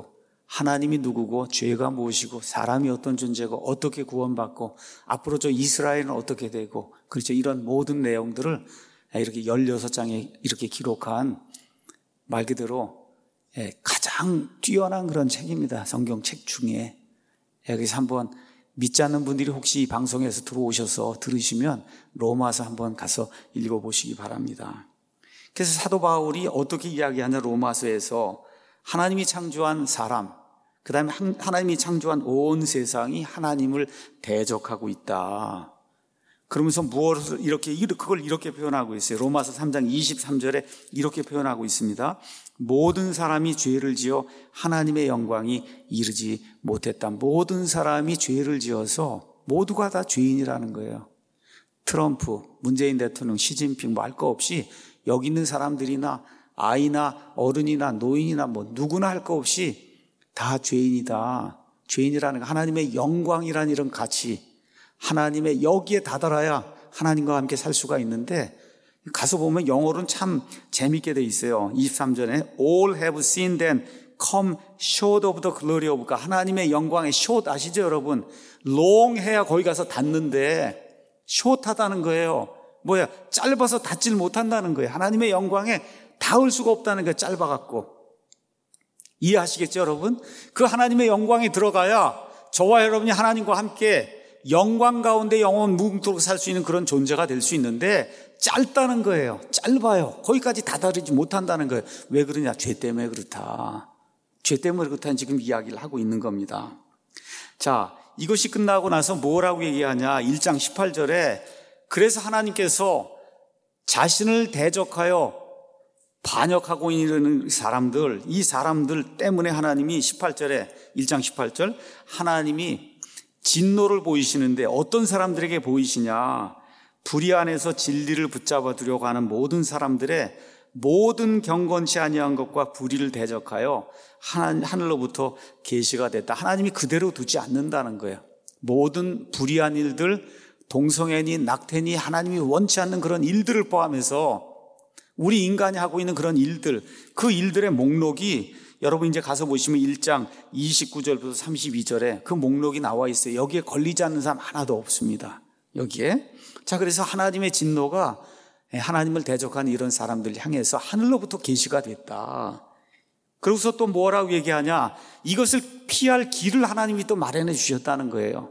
하나님이 누구고 죄가 무엇이고 사람이 어떤 존재고 어떻게 구원받고 앞으로 저 이스라엘은 어떻게 되고 그렇죠. 이런 모든 내용들을 이렇게 16장에 이렇게 기록한 말 그대로 가장 뛰어난 그런 책입니다. 성경책 중에. 여기서 한번 믿지 않는 분들이 혹시 이 방송에서 들어오셔서 들으시면 로마서 한번 가서 읽어보시기 바랍니다. 그래서 사도 바울이 어떻게 이야기하냐 로마서에서 하나님이 창조한 사람, 그 다음에 하나님이 창조한 온 세상이 하나님을 대적하고 있다. 그러면서 무엇을 그걸 이렇게 표현하고 있어요. 로마서 3장 23절에 이렇게 표현하고 있습니다. 모든 사람이 죄를 지어 하나님의 영광이 이르지 못했다. 모든 사람이 죄를 지어서 모두가 다 죄인이라는 거예요. 트럼프, 문재인 대통령, 시진핑 뭐 할 거 없이 여기 있는 사람들이나 아이나 어른이나 노인이나 뭐 누구나 할 거 없이 다 죄인이다. 죄인이라는 거 하나님의 영광이라는 이런 가치, 하나님의 여기에 다다라야 하나님과 함께 살 수가 있는데 가서 보면 영어로는 참 재밌게 돼 있어요. 23절에 All have sinned and come short of the glory of God. 하나님의 영광의 short 아시죠 여러분? long 해야 거기 가서 닿는데 short하다는 거예요. 뭐야? 짧아서 닿질 못한다는 거예요. 하나님의 영광에 닿을 수가 없다는 거예요. 짧아갖고. 이해하시겠죠 여러분? 그 하나님의 영광에 들어가야 저와 여러분이 하나님과 함께 영광 가운데 영원 무궁토록 살 수 있는 그런 존재가 될 수 있는데 짧다는 거예요. 짧아요. 거기까지 다다르지 못한다는 거예요. 왜 그러냐? 죄 때문에 그렇다. 죄 때문에 그렇다는 지금 이야기를 하고 있는 겁니다. 자, 이것이 끝나고 나서 뭐라고 얘기하냐? 1장 18절에 그래서 하나님께서 자신을 대적하여 반역하고 있는 사람들, 이 사람들 때문에 하나님이 18절에 1장 18절 하나님이 진노를 보이시는데 어떤 사람들에게 보이시냐? 불의 안에서 진리를 붙잡아 두려고 하는 모든 사람들의 모든 경건치 아니한 것과 불의를 대적하여 하늘로부터 계시가 됐다. 하나님이 그대로 두지 않는다는 거예요. 모든 불의한 일들, 동성애니 낙태니 하나님이 원치 않는 그런 일들을 포함해서 우리 인간이 하고 있는 그런 일들, 그 일들의 목록이 여러분 이제 가서 보시면 1장 29절부터 32절에 그 목록이 나와 있어요. 여기에 걸리지 않는 사람 하나도 없습니다. 여기에. 자, 그래서 하나님의 진노가 하나님을 대적하는 이런 사람들 향해서 하늘로부터 계시가 됐다. 그러고서 또 뭐라고 얘기하냐? 이것을 피할 길을 하나님이 또 마련해 주셨다는 거예요.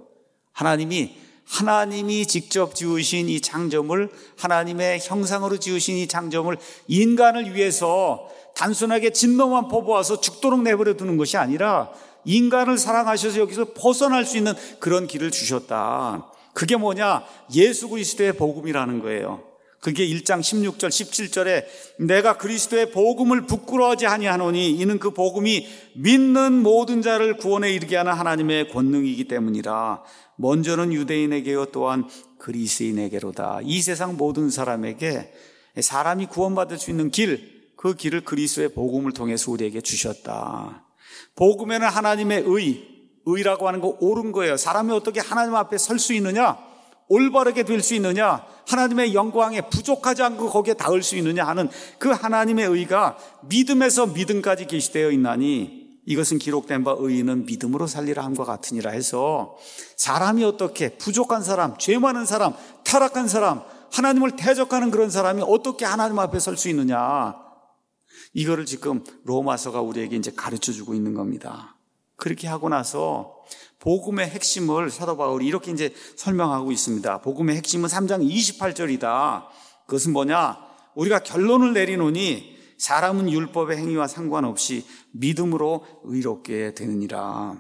하나님이 직접 지으신 이 창조물, 하나님의 형상으로 지으신 이 창조물, 인간을 위해서 단순하게 진노만 퍼부어서 죽도록 내버려 두는 것이 아니라 인간을 사랑하셔서 여기서 벗어날 수 있는 그런 길을 주셨다. 그게 뭐냐? 예수 그리스도의 복음이라는 거예요. 그게 1장 16절 17절에 내가 그리스도의 복음을 부끄러워하지 아니하노니 이는 그 복음이 믿는 모든 자를 구원에 이르게 하는 하나님의 권능이기 때문이라. 먼저는 유대인에게요 또한 그리스인에게로다. 이 세상 모든 사람에게 사람이 구원받을 수 있는 길, 그 길을 그리스도의 복음을 통해서 우리에게 주셨다. 복음에는 하나님의 의라고 하는 거 옳은 거예요. 사람이 어떻게 하나님 앞에 설 수 있느냐? 올바르게 될 수 있느냐? 하나님의 영광에 부족하지 않고 거기에 닿을 수 있느냐 하는 그 하나님의 의가 믿음에서 믿음까지 계시되어 있나니 이것은 기록된 바 의인은 믿음으로 살리라 함과 같으니라 해서 사람이 어떻게 부족한 사람, 죄 많은 사람, 타락한 사람, 하나님을 대적하는 그런 사람이 어떻게 하나님 앞에 설 수 있느냐? 이거를 지금 로마서가 우리에게 이제 가르쳐 주고 있는 겁니다. 그렇게 하고 나서 복음의 핵심을 사도 바울이 이렇게 이제 설명하고 있습니다. 복음의 핵심은 3장 28절이다. 그것은 뭐냐? 우리가 결론을 내리노니 사람은 율법의 행위와 상관없이 믿음으로 의롭게 되느니라.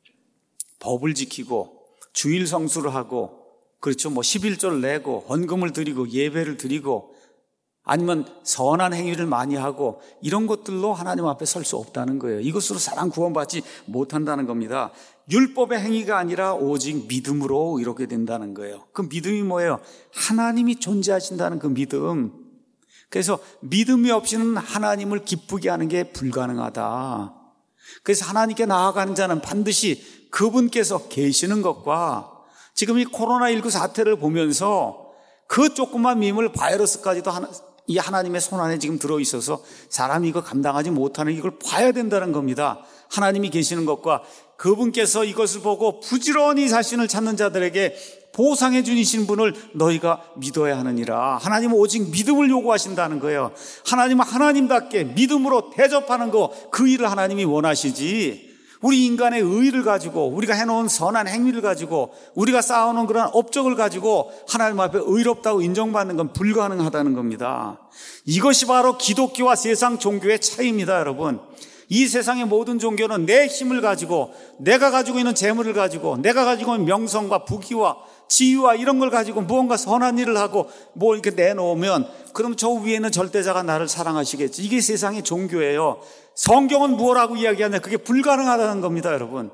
법을 지키고 주일 성수를 하고 그렇죠. 뭐 11조를 내고 헌금을 드리고 예배를 드리고 아니면 선한 행위를 많이 하고 이런 것들로 하나님 앞에 설 수 없다는 거예요. 이것으로 사람 구원받지 못한다는 겁니다. 율법의 행위가 아니라 오직 믿음으로 이렇게 된다는 거예요. 그 믿음이 뭐예요? 하나님이 존재하신다는 그 믿음. 그래서 믿음이 없이는 하나님을 기쁘게 하는 게 불가능하다. 그래서 하나님께 나아가는 자는 반드시 그분께서 계시는 것과 지금 이 코로나19 사태를 보면서 그 조그만 밈을 바이러스까지도 이 하나님의 손 안에 지금 들어있어서 사람이 이거 감당하지 못하는 이걸 봐야 된다는 겁니다. 하나님이 계시는 것과 그분께서 이것을 보고 부지런히 자신을 찾는 자들에게 보상해 주신 분을 너희가 믿어야 하느니라. 하나님은 오직 믿음을 요구하신다는 거예요. 하나님은 하나님답게 믿음으로 대접하는 거, 그 일을 하나님이 원하시지, 우리 인간의 의의를 가지고, 우리가 해놓은 선한 행위를 가지고, 우리가 쌓아놓은 그런 업적을 가지고 하나님 앞에 의롭다고 인정받는 건 불가능하다는 겁니다. 이것이 바로 기독교와 세상 종교의 차이입니다, 여러분. 이 세상의 모든 종교는 내 힘을 가지고, 내가 가지고 있는 재물을 가지고, 내가 가지고 있는 명성과 부귀와 지위와 이런 걸 가지고 무언가 선한 일을 하고 뭐 이렇게 내놓으면, 그럼 저 위에는 절대자가 나를 사랑하시겠지. 이게 세상의 종교예요. 성경은 무엇라고 이야기하냐? 그게 불가능하다는 겁니다, 여러분.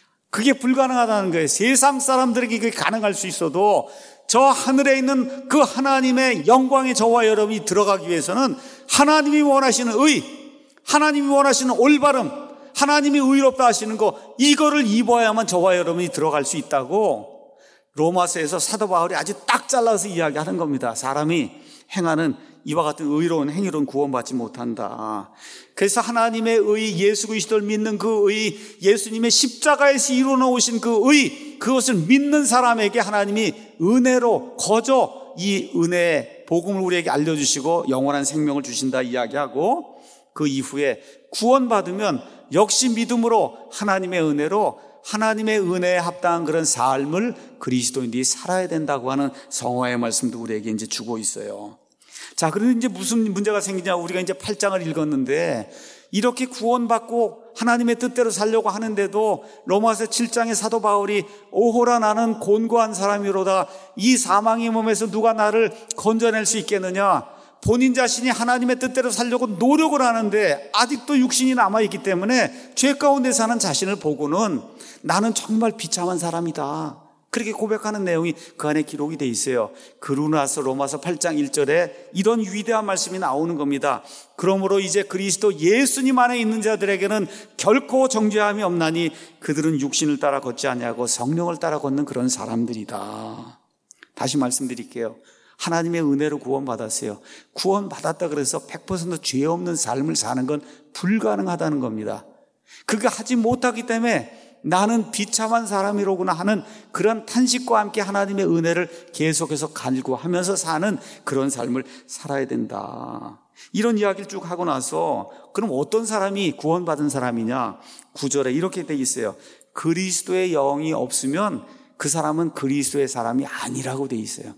그게 불가능하다는 거예요. 세상 사람들에게 그게 가능할 수 있어도 저 하늘에 있는 그 하나님의 영광의 저와 여러분이 들어가기 위해서는 하나님이 원하시는 의, 하나님이 원하시는 올바름, 하나님이 의롭다 하시는 거, 이거를 입어야만 저와 여러분이 들어갈 수 있다고 로마서에서 사도 바울이 아주 딱 잘라서 이야기하는 겁니다. 사람이 행하는 이와 같은 의로운 행위로는 구원받지 못한다. 그래서 하나님의 의, 예수 그리스도를 믿는 그 의, 예수님의 십자가에서 이루어놓으신 그 의, 그것을 믿는 사람에게 하나님이 은혜로 거저 이 은혜의 복음을 우리에게 알려주시고 영원한 생명을 주신다 이야기하고, 그 이후에 구원받으면 역시 믿음으로 하나님의 은혜로 하나님의 은혜에 합당한 그런 삶을 그리스도인들이 살아야 된다고 하는 성화의 말씀도 우리에게 이제 주고 있어요. 자, 그런데 이제 무슨 문제가 생기냐? 우리가 이제 8장을 읽었는데 이렇게 구원받고 하나님의 뜻대로 살려고 하는데도 로마서 7장의 사도 바울이 오호라 나는 곤고한 사람이로다, 이 사망의 몸에서 누가 나를 건져낼 수 있겠느냐? 본인 자신이 하나님의 뜻대로 살려고 노력을 하는데 아직도 육신이 남아있기 때문에 죄 가운데 사는 자신을 보고는 나는 정말 비참한 사람이다, 그렇게 고백하는 내용이 그 안에 기록이 돼 있어요. 그러고 나서 로마서 8장 1절에 이런 위대한 말씀이 나오는 겁니다. 그러므로 이제 그리스도 예수님 안에 있는 자들에게는 결코 정죄함이 없나니 그들은 육신을 따라 걷지 아니하고 성령을 따라 걷는 그런 사람들이다. 다시 말씀드릴게요. 하나님의 은혜로 구원받았어요. 구원받았다 그래서 100% 죄 없는 삶을 사는 건 불가능하다는 겁니다. 그거 하지 못하기 때문에 나는 비참한 사람이로구나 하는 그런 탄식과 함께 하나님의 은혜를 계속해서 간구하면서 사는 그런 삶을 살아야 된다. 이런 이야기를 쭉 하고 나서 그럼 어떤 사람이 구원받은 사람이냐? 9절에 이렇게 돼 있어요. 그리스도의 영이 없으면 그 사람은 그리스도의 사람이 아니라고 돼 있어요.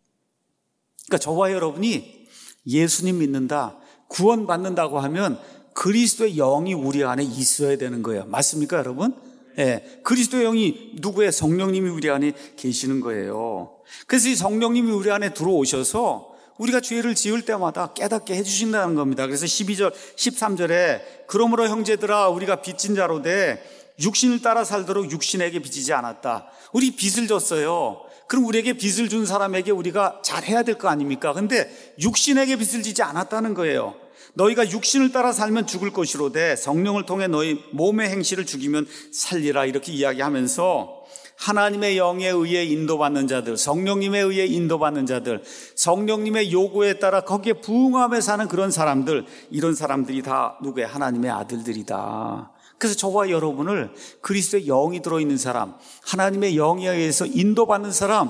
그러니까 저와 여러분이 예수님 믿는다, 구원받는다고 하면 그리스도의 영이 우리 안에 있어야 되는 거예요. 맞습니까, 여러분? 예, 그리스도의 영이 누구의? 성령님이 우리 안에 계시는 거예요. 그래서 이 성령님이 우리 안에 들어오셔서 우리가 죄를 지을 때마다 깨닫게 해주신다는 겁니다. 그래서 12절, 13절에 그러므로 형제들아 우리가 빚진 자로 돼 육신을 따라 살도록 육신에게 빚지지 않았다. 우리 빚을 졌어요. 그럼 우리에게 빚을 준 사람에게 우리가 잘해야 될 거 아닙니까? 근데 육신에게 빚을 지지 않았다는 거예요. 너희가 육신을 따라 살면 죽을 것이로되 성령을 통해 너희 몸의 행실을 죽이면 살리라, 이렇게 이야기하면서 하나님의 영에 의해 인도받는 자들, 성령님에 의해 인도받는 자들, 성령님의 요구에 따라 거기에 부응하며 사는 그런 사람들, 이런 사람들이 다 누구의? 하나님의 아들들이다. 그래서 저와 여러분을 그리스도의 영이 들어있는 사람, 하나님의 영에 의해서 인도받는 사람,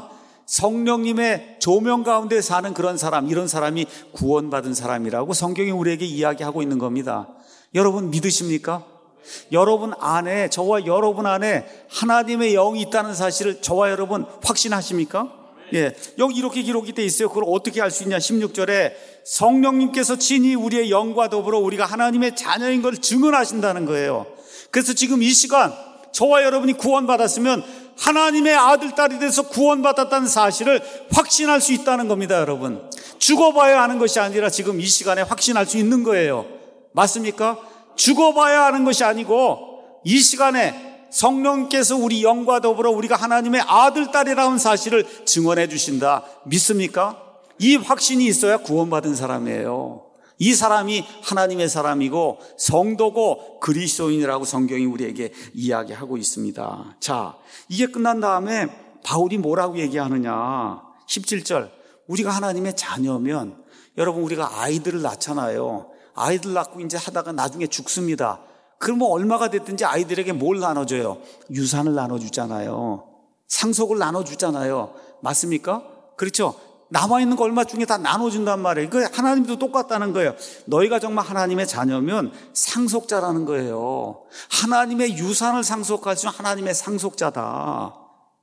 성령님의 조명 가운데 사는 그런 사람, 이런 사람이 구원받은 사람이라고 성경이 우리에게 이야기하고 있는 겁니다. 여러분 믿으십니까? 여러분 안에, 저와 여러분 안에 하나님의 영이 있다는 사실을 저와 여러분 확신하십니까? 예, 여기 이렇게 기록이 돼 있어요. 그걸 어떻게 알 수 있냐? 16절에 성령님께서 친히 우리의 영과 더불어 우리가 하나님의 자녀인 걸 증언하신다는 거예요. 그래서 지금 이 시간 저와 여러분이 구원받았으면 하나님의 아들, 딸이 돼서 구원받았다는 사실을 확신할 수 있다는 겁니다, 여러분. 죽어봐야 하는 것이 아니라 지금 이 시간에 확신할 수 있는 거예요. 맞습니까? 죽어봐야 하는 것이 아니고 이 시간에 성령께서 우리 영과 더불어 우리가 하나님의 아들, 딸이라는 사실을 증언해 주신다. 믿습니까? 이 확신이 있어야 구원받은 사람이에요. 이 사람이 하나님의 사람이고 성도고 그리스도인이라고 성경이 우리에게 이야기하고 있습니다. 자, 이게 끝난 다음에 바울이 뭐라고 얘기하느냐? 17절, 우리가 하나님의 자녀면, 여러분 우리가 아이들을 낳잖아요. 아이들 낳고 이제 하다가 나중에 죽습니다. 그럼 얼마가 됐든지 아이들에게 뭘 나눠줘요? 유산을 나눠주잖아요. 상속을 나눠주잖아요. 맞습니까? 그렇죠? 남아있는 거 얼마 중에 다 나눠준단 말이에요. 그 하나님도 똑같다는 거예요. 너희가 정말 하나님의 자녀면 상속자라는 거예요. 하나님의 유산을 상속할 수 있는 하나님의 상속자다.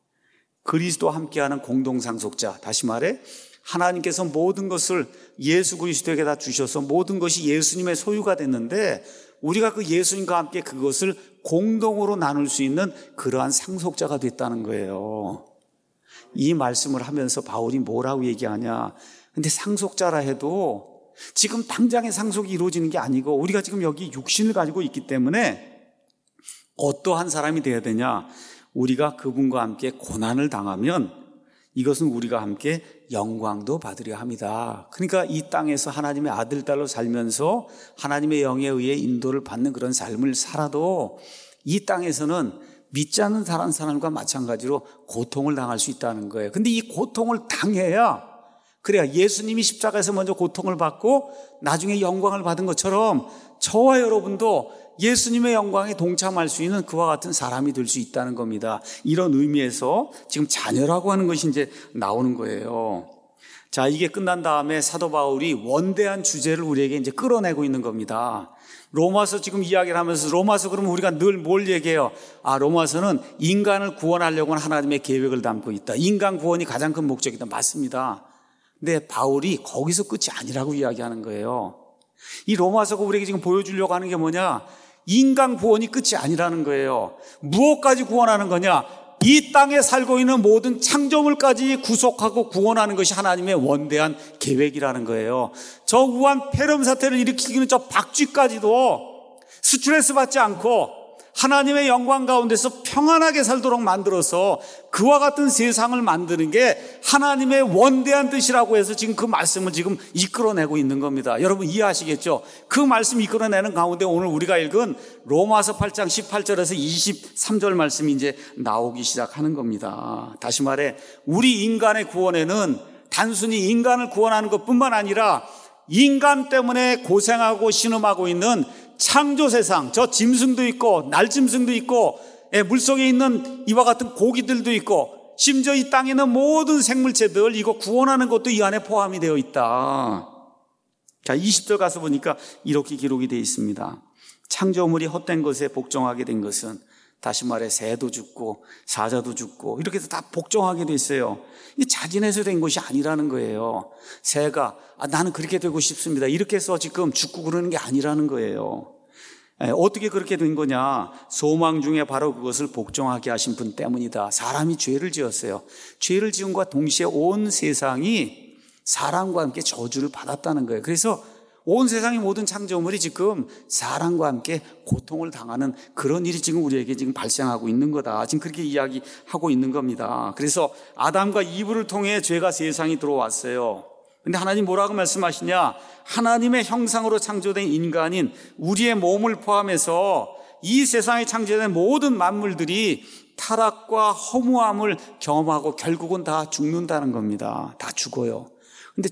그리스도와 함께하는 공동상속자. 다시 말해 하나님께서 모든 것을 예수 그리스도에게 다 주셔서 모든 것이 예수님의 소유가 됐는데 우리가 그 예수님과 함께 그것을 공동으로 나눌 수 있는 그러한 상속자가 됐다는 거예요. 이 말씀을 하면서 바울이 뭐라고 얘기하냐. 근데 상속자라 해도 지금 당장의 상속이 이루어지는 게 아니고 우리가 지금 여기 육신을 가지고 있기 때문에 어떠한 사람이 되어야 되냐. 우리가 그분과 함께 고난을 당하면 이것은 우리가 함께 영광도 받으려 합니다. 그러니까 이 땅에서 하나님의 아들, 딸로 살면서 하나님의 영에 의해 인도를 받는 그런 삶을 살아도 이 땅에서는 믿지 않는 사람과 마찬가지로 고통을 당할 수 있다는 거예요. 근데 이 고통을 당해야 그래야 예수님이 십자가에서 먼저 고통을 받고 나중에 영광을 받은 것처럼 저와 여러분도 예수님의 영광에 동참할 수 있는 그와 같은 사람이 될 수 있다는 겁니다. 이런 의미에서 지금 자녀라고 하는 것이 이제 나오는 거예요. 자, 이게 끝난 다음에 사도 바울이 원대한 주제를 우리에게 이제 끌어내고 있는 겁니다. 로마서 지금 이야기를 하면서 로마서 그러면 우리가 늘 뭘 얘기해요? 로마서는 인간을 구원하려고 하는 하나님의 계획을 담고 있다. 인간 구원이 가장 큰 목적이다. 맞습니다. 근데 바울이 거기서 끝이 아니라고 이야기하는 거예요. 이 로마서가 우리에게 지금 보여주려고 하는 게 뭐냐? 인간 구원이 끝이 아니라는 거예요. 무엇까지 구원하는 거냐? 이 땅에 살고 있는 모든 창조물까지 구속하고 구원하는 것이 하나님의 원대한 계획이라는 거예요. 저 우한 폐렴 사태를 일으키기는 저 박쥐까지도 스트레스 받지 않고 하나님의 영광 가운데서 평안하게 살도록 만들어서 그와 같은 세상을 만드는 게 하나님의 원대한 뜻이라고 해서 지금 그 말씀을 지금 이끌어내고 있는 겁니다. 여러분 이해하시겠죠? 그 말씀 이끌어내는 가운데 오늘 우리가 읽은 로마서 8장 18절에서 23절 말씀이 이제 나오기 시작하는 겁니다. 다시 말해 우리 인간의 구원에는 단순히 인간을 구원하는 것뿐만 아니라 인간 때문에 고생하고 신음하고 있는 창조 세상, 저 짐승도 있고 날짐승도 있고 물속에 있는 이와 같은 고기들도 있고 심지어 이 땅에 있는 모든 생물체들 이거 구원하는 것도 이 안에 포함이 되어 있다. 자, 20절 가서 보니까 이렇게 기록이 되어 있습니다. 창조물이 헛된 것에 복종하게 된 것은 다시 말해 새도 죽고 사자도 죽고 이렇게 해서 다 복종하게 돼 있어요. 이게 자진해서 된 것이 아니라는 거예요. 새가 나는 그렇게 되고 싶습니다 이렇게 해서 지금 죽고 그러는 게 아니라는 거예요. 어떻게 그렇게 된 거냐? 소망 중에 바로 그것을 복종하게 하신 분 때문이다. 사람이 죄를 지었어요. 죄를 지은과 동시에 온 세상이 사람과 함께 저주를 받았다는 거예요. 그래서 온 세상의 모든 창조물이 지금 사람과 함께 고통을 당하는 그런 일이 지금 우리에게 지금 발생하고 있는 거다. 지금 그렇게 이야기하고 있는 겁니다. 그래서 아담과 이브를 통해 죄가 세상에 들어왔어요. 근데 하나님 뭐라고 말씀하시냐? 하나님의 형상으로 창조된 인간인 우리의 몸을 포함해서 이 세상에 창조된 모든 만물들이 타락과 허무함을 경험하고 결국은 다 죽는다는 겁니다. 다 죽어요. 근데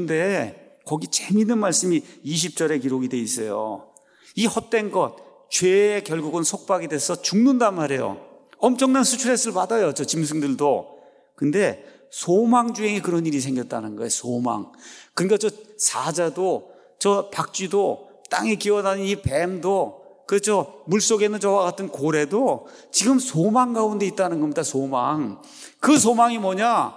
죽는데 거기 재미있는 말씀이 20절에 기록이 돼 있어요. 이 헛된 것, 죄에 결국은 속박이 돼서 죽는단 말이에요. 엄청난 스트레스를 받아요, 저 짐승들도. 근데 소망주행에 그런 일이 생겼다는 거예요. 소망. 그러니까 저 사자도 저 박쥐도 땅에 기어다니는 이 뱀도 그렇죠. 물속에 있는 저와 같은 고래도 지금 소망 가운데 있다는 겁니다. 소망. 그 소망이 뭐냐?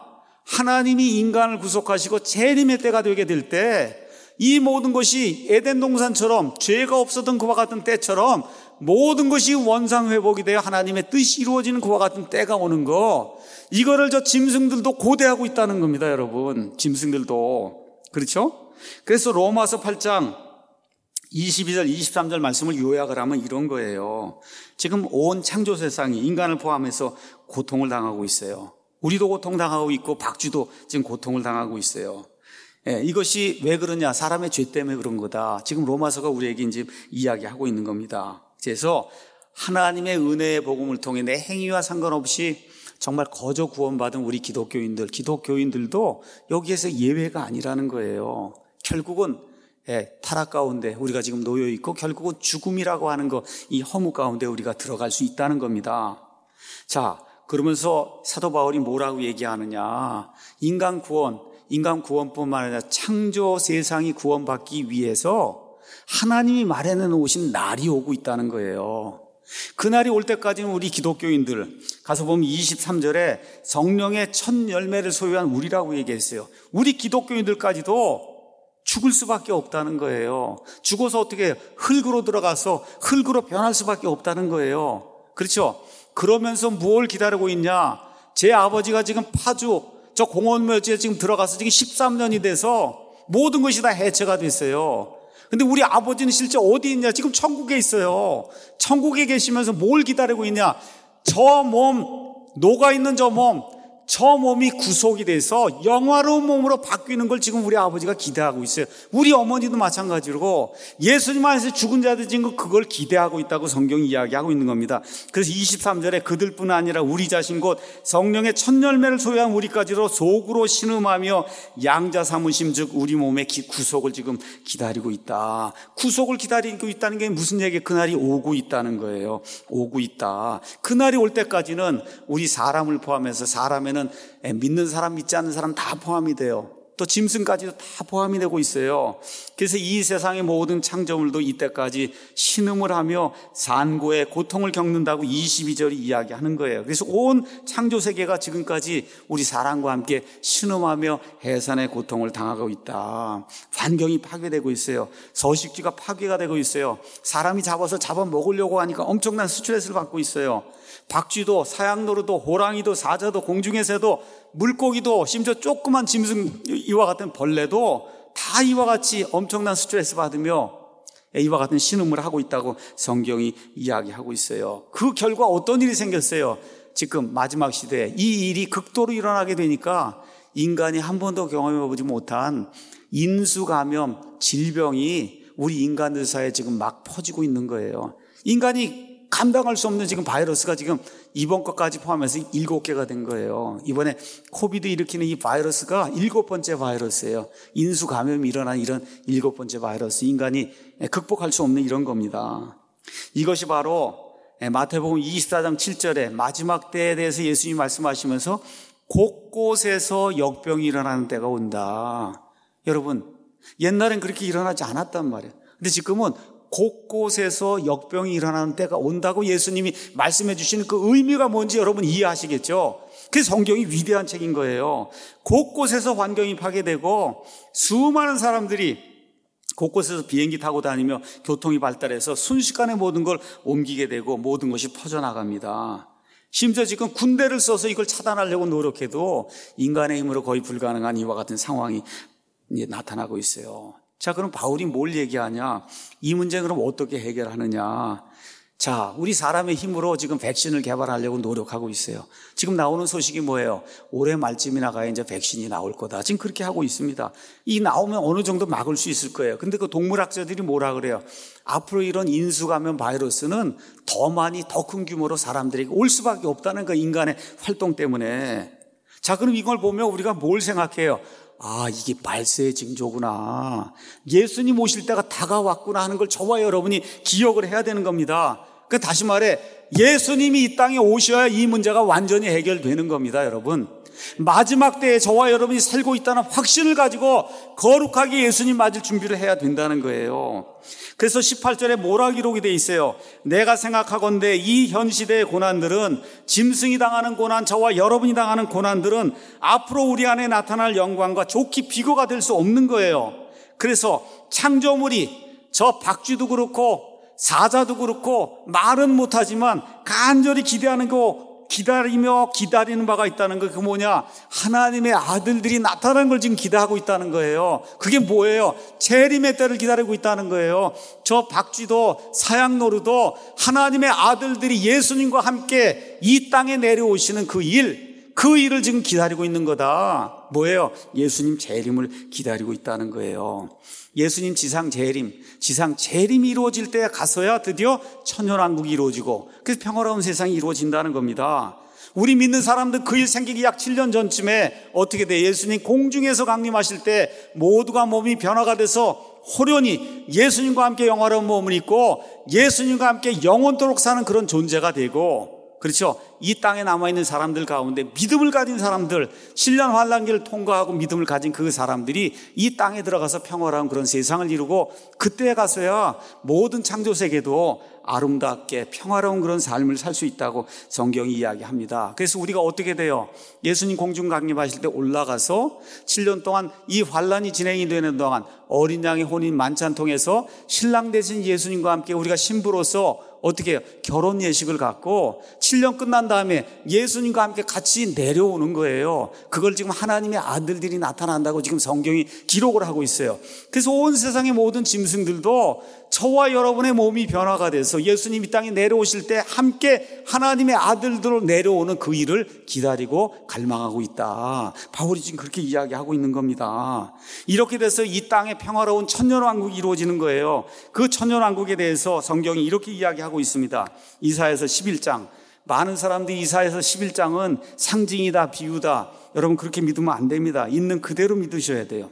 하나님이 인간을 구속하시고 재림의 때가 되게 될 때 이 모든 것이 에덴 동산처럼 죄가 없었던 그와 같은 때처럼 모든 것이 원상회복이 되어 하나님의 뜻이 이루어지는 그와 같은 때가 오는 거, 이거를 저 짐승들도 고대하고 있다는 겁니다. 여러분, 짐승들도. 그렇죠? 그래서 로마서 8장 22절 23절 말씀을 요약을 하면 이런 거예요. 지금 온 창조 세상이 인간을 포함해서 고통을 당하고 있어요. 우리도 고통당하고 있고 박쥐도 지금 고통을 당하고 있어요. 이것이 왜 그러냐? 사람의 죄 때문에 그런 거다. 지금 로마서가 우리에게 이제 이야기하고 있는 겁니다. 그래서 하나님의 은혜의 복음을 통해 내 행위와 상관없이 정말 거저 구원받은 우리 기독교인들도 여기에서 예외가 아니라는 거예요. 결국은 타락 가운데 우리가 지금 놓여 있고 결국은 죽음이라고 하는 거, 이 허무 가운데 우리가 들어갈 수 있다는 겁니다. 자, 그러면서 사도 바울이 뭐라고 얘기하느냐? 인간 구원뿐만 아니라 창조 세상이 구원받기 위해서 하나님이 마련해 놓으신 날이 오고 있다는 거예요. 그날이 올 때까지는 우리 기독교인들 가서 보면 23절에 성령의 첫 열매를 소유한 우리라고 얘기했어요. 우리 기독교인들까지도 죽을 수밖에 없다는 거예요. 죽어서 어떻게 흙으로 들어가서 흙으로 변할 수밖에 없다는 거예요. 그렇죠? 그러면서 뭘 기다리고 있냐? 제 아버지가 지금 파주 저 공원묘지에 지금 들어가서 지금 13년이 돼서 모든 것이 다 해체가 됐어요. 근데 우리 아버지는 실제 어디 있냐? 지금 천국에 있어요. 천국에 계시면서 뭘 기다리고 있냐? 저 몸, 녹아있는 저 몸이 구속이 돼서 영화로운 몸으로 바뀌는 걸 지금 우리 아버지가 기대하고 있어요. 우리 어머니도 마찬가지로 예수님 안에서 죽은 자들 지금 그걸 기대하고 있다고 성경이 이야기하고 있는 겁니다. 그래서 23절에 그들뿐 아니라 우리 자신 곧 성령의 첫 열매를 소유한 우리까지도 속으로 신음하며 양자 삼으심 즉 우리 몸의 구속을 지금 기다리고 있다. 구속을 기다리고 있다는 게 무슨 얘기예요? 그날이 오고 있다는 거예요. 오고 있다. 그날이 올 때까지는 우리 사람을 포함해서 사람에는 믿는 사람, 믿지 않는 사람 다 포함이 돼요. 또 짐승까지도 다 포함이 되고 있어요. 그래서 이 세상의 모든 창조물도 이때까지 신음을 하며 산고의 고통을 겪는다고 22절이 이야기하는 거예요. 그래서 온 창조 세계가 지금까지 우리 사람과 함께 신음하며 해산의 고통을 당하고 있다. 환경이 파괴되고 있어요. 서식지가 파괴가 되고 있어요. 사람이 잡아먹으려고 하니까 엄청난 스트레스를 받고 있어요. 박쥐도 사양노루도 호랑이도 사자도 공중의 새도 물고기도 심지어 조그만 짐승 이와 같은 벌레도 다 이와 같이 엄청난 스트레스 받으며 이와 같은 신음을 하고 있다고 성경이 이야기하고 있어요. 그 결과 어떤 일이 생겼어요? 지금 마지막 시대에 이 일이 극도로 일어나게 되니까 인간이 한 번도 경험해보지 못한 인수감염 질병이 우리 인간들 사이에 지금 막 퍼지고 있는 거예요. 인간이 감당할 수 없는 지금 바이러스가 지금 이번 것까지 포함해서 7개가 된 거예요. 이번에 코비드 일으키는 이 바이러스가 7번째 바이러스예요. 인수 감염이 일어난 이런 7번째 바이러스, 인간이 극복할 수 없는 이런 겁니다. 이것이 바로 마태복음 24장 7절에 마지막 때에 대해서 예수님이 말씀하시면서 곳곳에서 역병이 일어나는 때가 온다. 여러분, 옛날엔 그렇게 일어나지 않았단 말이에요. 근데 지금은 곳곳에서 역병이 일어나는 때가 온다고 예수님이 말씀해 주시는 그 의미가 뭔지 여러분 이해하시겠죠? 그래서 성경이 위대한 책인 거예요. 곳곳에서 환경이 파괴되고 수많은 사람들이 곳곳에서 비행기 타고 다니며 교통이 발달해서 순식간에 모든 걸 옮기게 되고 모든 것이 퍼져나갑니다. 심지어 지금 군대를 써서 이걸 차단하려고 노력해도 인간의 힘으로 거의 불가능한 이와 같은 상황이 나타나고 있어요. 자, 그럼 바울이 뭘 얘기하냐? 이 문제 그럼 어떻게 해결하느냐? 자, 우리 사람의 힘으로 지금 백신을 개발하려고 노력하고 있어요. 지금 나오는 소식이 뭐예요? 올해 말쯤이나 가야 이제 백신이 나올 거다. 지금 그렇게 하고 있습니다. 이 나오면 어느 정도 막을 수 있을 거예요. 근데 그 동물학자들이 뭐라 그래요? 앞으로 이런 인수감염 바이러스는 더 많이 더 큰 규모로 사람들에게 올 수밖에 없다는 거, 인간의 활동 때문에. 자, 그럼 이걸 보면 우리가 뭘 생각해요? 아, 이게 말세의 징조구나. 예수님 오실 때가 다가왔구나 하는 걸 저와 여러분이 기억을 해야 되는 겁니다. 그 다시 말해, 예수님이 이 땅에 오셔야 이 문제가 완전히 해결되는 겁니다, 여러분. 마지막 때에 저와 여러분이 살고 있다는 확신을 가지고 거룩하게 예수님 맞을 준비를 해야 된다는 거예요. 그래서 18절에 뭐라 기록이 돼 있어요? 내가 생각하건대 이 현 시대의 고난들은, 짐승이 당하는 고난, 저와 여러분이 당하는 고난들은 앞으로 우리 안에 나타날 영광과 좋게 비교가 될 수 없는 거예요. 그래서 창조물이, 저 박쥐도 그렇고 사자도 그렇고 말은 못하지만 간절히 기대하는 거, 기다리며 기다리는 바가 있다는 거, 그 뭐냐? 하나님의 아들들이 나타나는 걸 지금 기대하고 있다는 거예요. 그게 뭐예요? 재림의 때를 기다리고 있다는 거예요. 저 박쥐도 사양노루도 하나님의 아들들이 예수님과 함께 이 땅에 내려오시는 그 일을 지금 기다리고 있는 거다. 뭐예요? 예수님 재림을 기다리고 있다는 거예요. 예수님 지상 재림이 이루어질 때에 가서야 드디어 천년왕국이 이루어지고, 그래서 평화로운 세상이 이루어진다는 겁니다. 우리 믿는 사람들 그 일 생기기 약 7년 전쯤에 어떻게 돼? 예수님 공중에서 강림하실 때 모두가 몸이 변화가 돼서 호련히 예수님과 함께 영화로운 몸을 입고 예수님과 함께 영원토록 사는 그런 존재가 되고, 그렇죠? 이 땅에 남아있는 사람들 가운데 믿음을 가진 사람들, 7년 환란기를 통과하고 믿음을 가진 그 사람들이 이 땅에 들어가서 평화로운 그런 세상을 이루고, 그때에 가서야 모든 창조세계도 아름답게 평화로운 그런 삶을 살 수 있다고 성경이 이야기합니다. 그래서 우리가 어떻게 돼요? 예수님 공중 강림하실 때 올라가서 7년 동안 이 환란이 진행이 되는 동안 어린 양의 혼인 만찬 통해서 신랑 되신 예수님과 함께 우리가 신부로서 어떻게 해요? 결혼 예식을 갖고 7년 끝난 다음에 예수님과 함께 같이 내려오는 거예요. 그걸 지금 하나님의 아들들이 나타난다고 지금 성경이 기록을 하고 있어요. 그래서 온 세상의 모든 짐승들도 저와 여러분의 몸이 변화가 돼서 예수님 이 땅에 내려오실 때 함께 하나님의 아들들로 내려오는 그 일을 기다리고 갈망하고 있다. 바울이 지금 그렇게 이야기하고 있는 겁니다. 이렇게 돼서 이 땅에 평화로운 천년왕국이 이루어지는 거예요. 그 천년왕국에 대해서 성경이 이렇게 이야기하고 있습니다. 이사야서 11장. 많은 사람들이 이사야서 11장은 상징이다, 비유다. 여러분 그렇게 믿으면 안 됩니다. 있는 그대로 믿으셔야 돼요.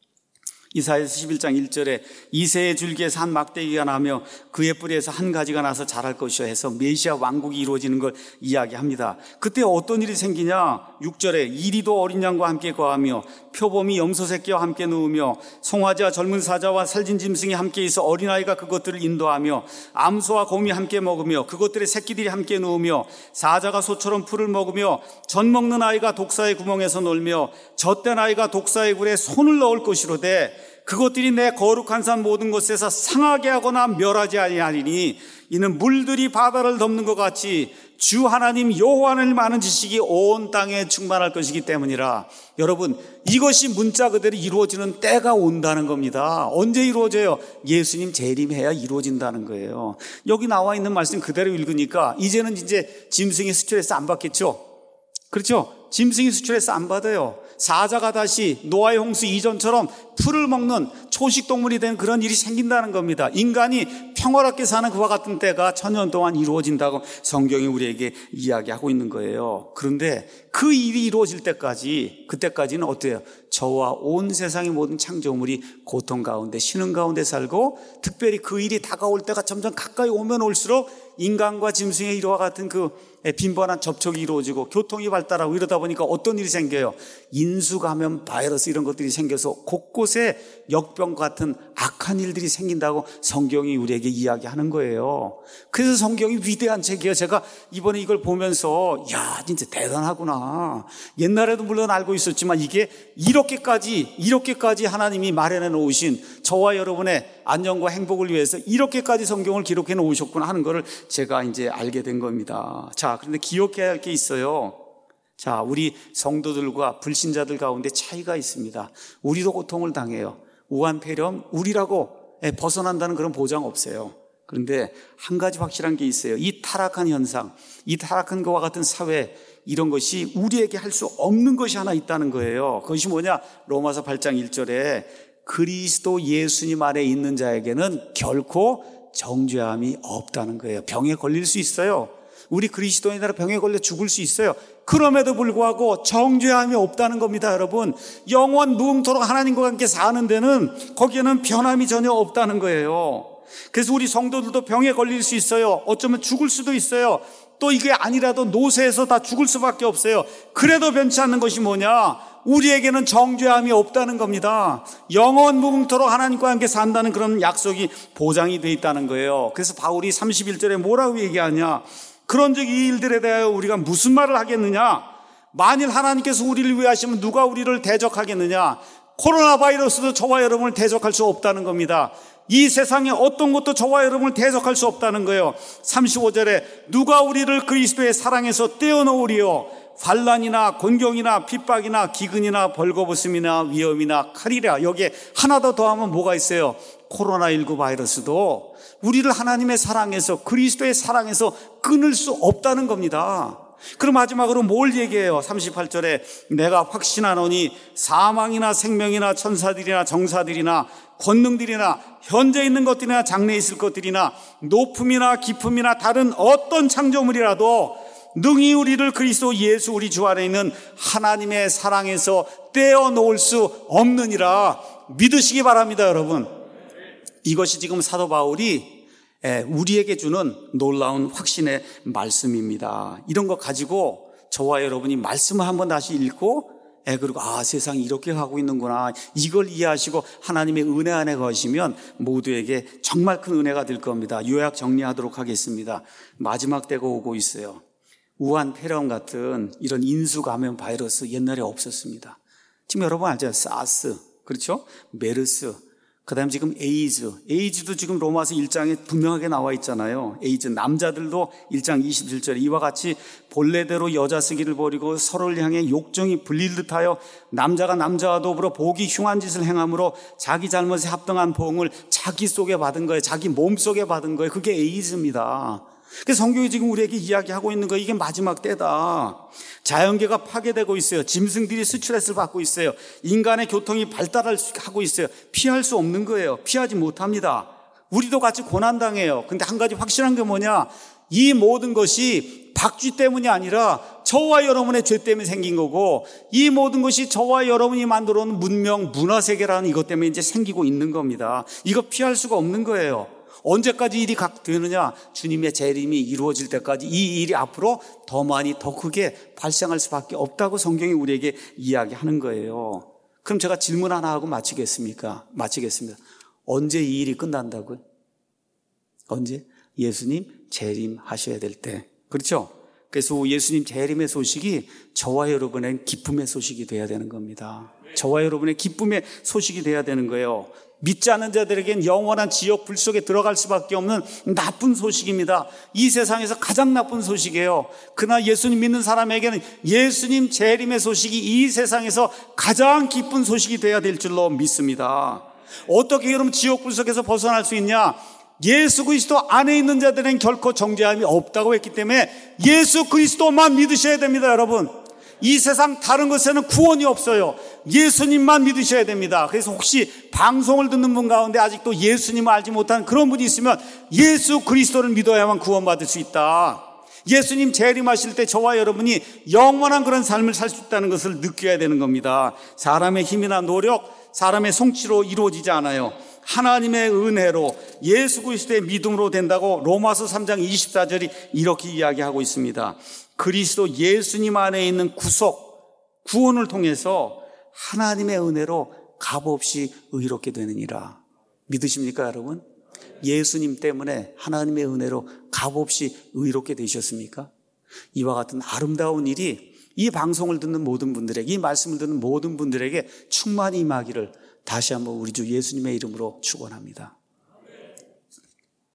이사야서 11장 1절에 이새의 줄기에서 한 막대기가 나며 그의 뿌리에서 한 가지가 나서 자랄 것이여 해서 메시아 왕국이 이루어지는 걸 이야기합니다. 그때 어떤 일이 생기냐? 6절에 이리도 어린 양과 함께 거하며 표범이 염소 새끼와 함께 누우며 송아지와 젊은 사자와 살진 짐승이 함께 있어 어린아이가 그것들을 인도하며 암소와 곰이 함께 먹으며 그것들의 새끼들이 함께 누우며 사자가 소처럼 풀을 먹으며 젖 먹는 아이가 독사의 구멍에서 놀며 젖된 아이가 독사의 굴에 손을 넣을 것이로되 그것들이 내 거룩한 산 모든 곳에서 상하게 하거나 멸하지 아니하리니 이는 물들이 바다를 덮는 것 같이 주 하나님 여호와를 많은 지식이 온 땅에 충만할 것이기 때문이라. 여러분 이것이 문자 그대로 이루어지는 때가 온다는 겁니다. 언제 이루어져요? 예수님 재림해야 이루어진다는 거예요. 여기 나와 있는 말씀 그대로 읽으니까 이제는 이제 짐승이 수출해서 안 받겠죠? 그렇죠? 짐승이 수출해서 안 받아요. 사자가 다시 노아의 홍수 이전처럼 풀을 먹는 초식동물이 된 그런 일이 생긴다는 겁니다. 인간이 평화롭게 사는 그와 같은 때가 천년 동안 이루어진다고 성경이 우리에게 이야기하고 있는 거예요. 그런데 그 일이 이루어질 때까지, 그때까지는 어때요? 저와 온 세상의 모든 창조물이 고통 가운데 신음 가운데 살고, 특별히 그 일이 다가올 때가 점점 가까이 오면 올수록 인간과 짐승의 이와 같은 그 빈번한 접촉이 이루어지고 교통이 발달하고 이러다 보니까 어떤 일이 생겨요? 인수감염 바이러스 이런 것들이 생겨서 곳곳에 역병 같은 악한 일들이 생긴다고 성경이 우리에게 이야기하는 거예요. 그래서 성경이 위대한 책이에요. 제가 이번에 이걸 보면서 야 진짜 대단하구나. 옛날에도 물론 알고 있었지만 이게 이렇게까지 하나님이 마련해 놓으신 저와 여러분의 안녕과 행복을 위해서 이렇게까지 성경을 기록해 놓으셨구나 하는 것을 제가 이제 알게 된 겁니다. 자, 그런데 기억해야 할 게 있어요. 자, 우리 성도들과 불신자들 가운데 차이가 있습니다. 우리도 고통을 당해요. 우한 폐렴, 우리라고 벗어난다는 그런 보장 없어요. 그런데 한 가지 확실한 게 있어요. 이 타락한 현상, 이 타락한 것과 같은 사회, 이런 것이 우리에게 할 수 없는 것이 하나 있다는 거예요. 그것이 뭐냐? 로마서 8장 1절에 그리스도 예수님 안에 있는 자에게는 결코 정죄함이 없다는 거예요. 병에 걸릴 수 있어요. 우리 그리스도인이라 병에 걸려 죽을 수 있어요. 그럼에도 불구하고 정죄함이 없다는 겁니다. 여러분, 영원 무궁토록 하나님과 함께 사는 데는 거기에는 변함이 전혀 없다는 거예요. 그래서 우리 성도들도 병에 걸릴 수 있어요. 어쩌면 죽을 수도 있어요. 또 이게 아니라도 노쇠해서 다 죽을 수밖에 없어요. 그래도 변치 않는 것이 뭐냐? 우리에게는 정죄함이 없다는 겁니다. 영원 무궁토록 하나님과 함께 산다는 그런 약속이 보장이 돼 있다는 거예요. 그래서 바울이 31절에 뭐라고 얘기하냐? 그런즉 이 일들에 대하여 우리가 무슨 말을 하겠느냐? 만일 하나님께서 우리를 위하시면 누가 우리를 대적하겠느냐? 코로나 바이러스도 저와 여러분을 대적할 수 없다는 겁니다. 이 세상에 어떤 것도 저와 여러분을 대적할 수 없다는 거예요. 35절에 누가 우리를 그리스도의 사랑에서 떼어놓으리요? 환난이나 곤경이나 핍박이나 기근이나 벌거벗음이나 위험이나 칼이라. 여기에 하나 더 더하면 뭐가 있어요? 코로나19 바이러스도 우리를 하나님의 사랑에서, 그리스도의 사랑에서 끊을 수 없다는 겁니다. 그럼 마지막으로 뭘 얘기해요? 38절에 내가 확신하노니 사망이나 생명이나 천사들이나 정사들이나 권능들이나 현재 있는 것들이나 장래에 있을 것들이나 높음이나 깊음이나 다른 어떤 창조물이라도 능히 우리를 그리스도 예수 우리 주 안에 있는 하나님의 사랑에서 떼어놓을 수 없느니라 믿으시기 바랍니다. 여러분, 이것이 지금 사도 바울이 우리에게 주는 놀라운 확신의 말씀입니다. 이런 거 가지고 저와 여러분이 말씀을 한번 다시 읽고 그리고 세상이 이렇게 가고 있는구나, 이걸 이해하시고 하나님의 은혜 안에 거시면 모두에게 정말 큰 은혜가 될 겁니다. 요약 정리하도록 하겠습니다. 마지막 때가 오고 있어요. 우한 폐렴 같은 이런 인수 감염 바이러스 옛날에 없었습니다. 지금 여러분 알죠? 사스, 그렇죠? 메르스, 그 다음에 지금 에이즈도 지금 로마서 1장에 분명하게 나와 있잖아요. 에이즈, 남자들도 1장 27절에 이와 같이 본래대로 여자 쓰기를 버리고 서로를 향해 욕정이 불릴 듯하여 남자가 남자와 더불어 보기 흉한 짓을 행함으로 자기 잘못에 합당한 보응을 자기 속에 받은 거예요. 자기 몸 속에 받은 거예요. 그게 에이즈입니다. 그래서 성경이 지금 우리에게 이야기하고 있는 거, 이게 마지막 때다. 자연계가 파괴되고 있어요. 짐승들이 스트레스를 받고 있어요. 인간의 교통이 발달하고 있어요. 피할 수 없는 거예요. 피하지 못합니다. 우리도 같이 고난당해요. 근데 한 가지 확실한 게 뭐냐, 이 모든 것이 박쥐 때문이 아니라 저와 여러분의 죄 때문에 생긴 거고, 이 모든 것이 저와 여러분이 만들어 놓은 문명, 문화세계라는 이것 때문에 이제 생기고 있는 겁니다. 이거 피할 수가 없는 거예요. 언제까지 일이 되느냐? 주님의 재림이 이루어질 때까지 이 일이 앞으로 더 많이 더 크게 발생할 수밖에 없다고 성경이 우리에게 이야기하는 거예요. 그럼 제가 질문 하나 하고 마치겠습니다. 언제 이 일이 끝난다고요? 언제? 예수님 재림하셔야 될 때. 그렇죠? 그래서 예수님 재림의 소식이 저와 여러분의 기쁨의 소식이 돼야 되는 겁니다. 저와 여러분의 기쁨의 소식이 돼야 되는 거예요. 믿지 않는 자들에겐 영원한 지옥 불 속에 들어갈 수밖에 없는 나쁜 소식입니다. 이 세상에서 가장 나쁜 소식이에요. 그러나 예수님 믿는 사람에게는 예수님 재림의 소식이 이 세상에서 가장 기쁜 소식이 되어야 될 줄로 믿습니다. 어떻게 여러분 지옥 불 속에서 벗어날 수 있냐? 예수 그리스도 안에 있는 자들은 결코 정죄함이 없다고 했기 때문에 예수 그리스도만 믿으셔야 됩니다. 여러분, 이 세상 다른 것에는 구원이 없어요. 예수님만 믿으셔야 됩니다. 그래서 혹시 방송을 듣는 분 가운데 아직도 예수님을 알지 못하는 그런 분이 있으면 예수 그리스도를 믿어야만 구원받을 수 있다. 예수님 재림하실 때 저와 여러분이 영원한 그런 삶을 살 수 있다는 것을 느껴야 되는 겁니다. 사람의 힘이나 노력, 사람의 성취로 이루어지지 않아요. 하나님의 은혜로 예수 그리스도의 믿음으로 된다고 로마서 3장 24절이 이렇게 이야기하고 있습니다. 그리스도 예수님 안에 있는 구원을 통해서 하나님의 은혜로 값없이 의롭게 되느니라. 믿으십니까 여러분? 예수님 때문에 하나님의 은혜로 값없이 의롭게 되셨습니까? 이와 같은 아름다운 일이 이 방송을 듣는 모든 분들에게, 이 말씀을 듣는 모든 분들에게 충만히 임하기를 다시 한번 우리 주 예수님의 이름으로 축원합니다.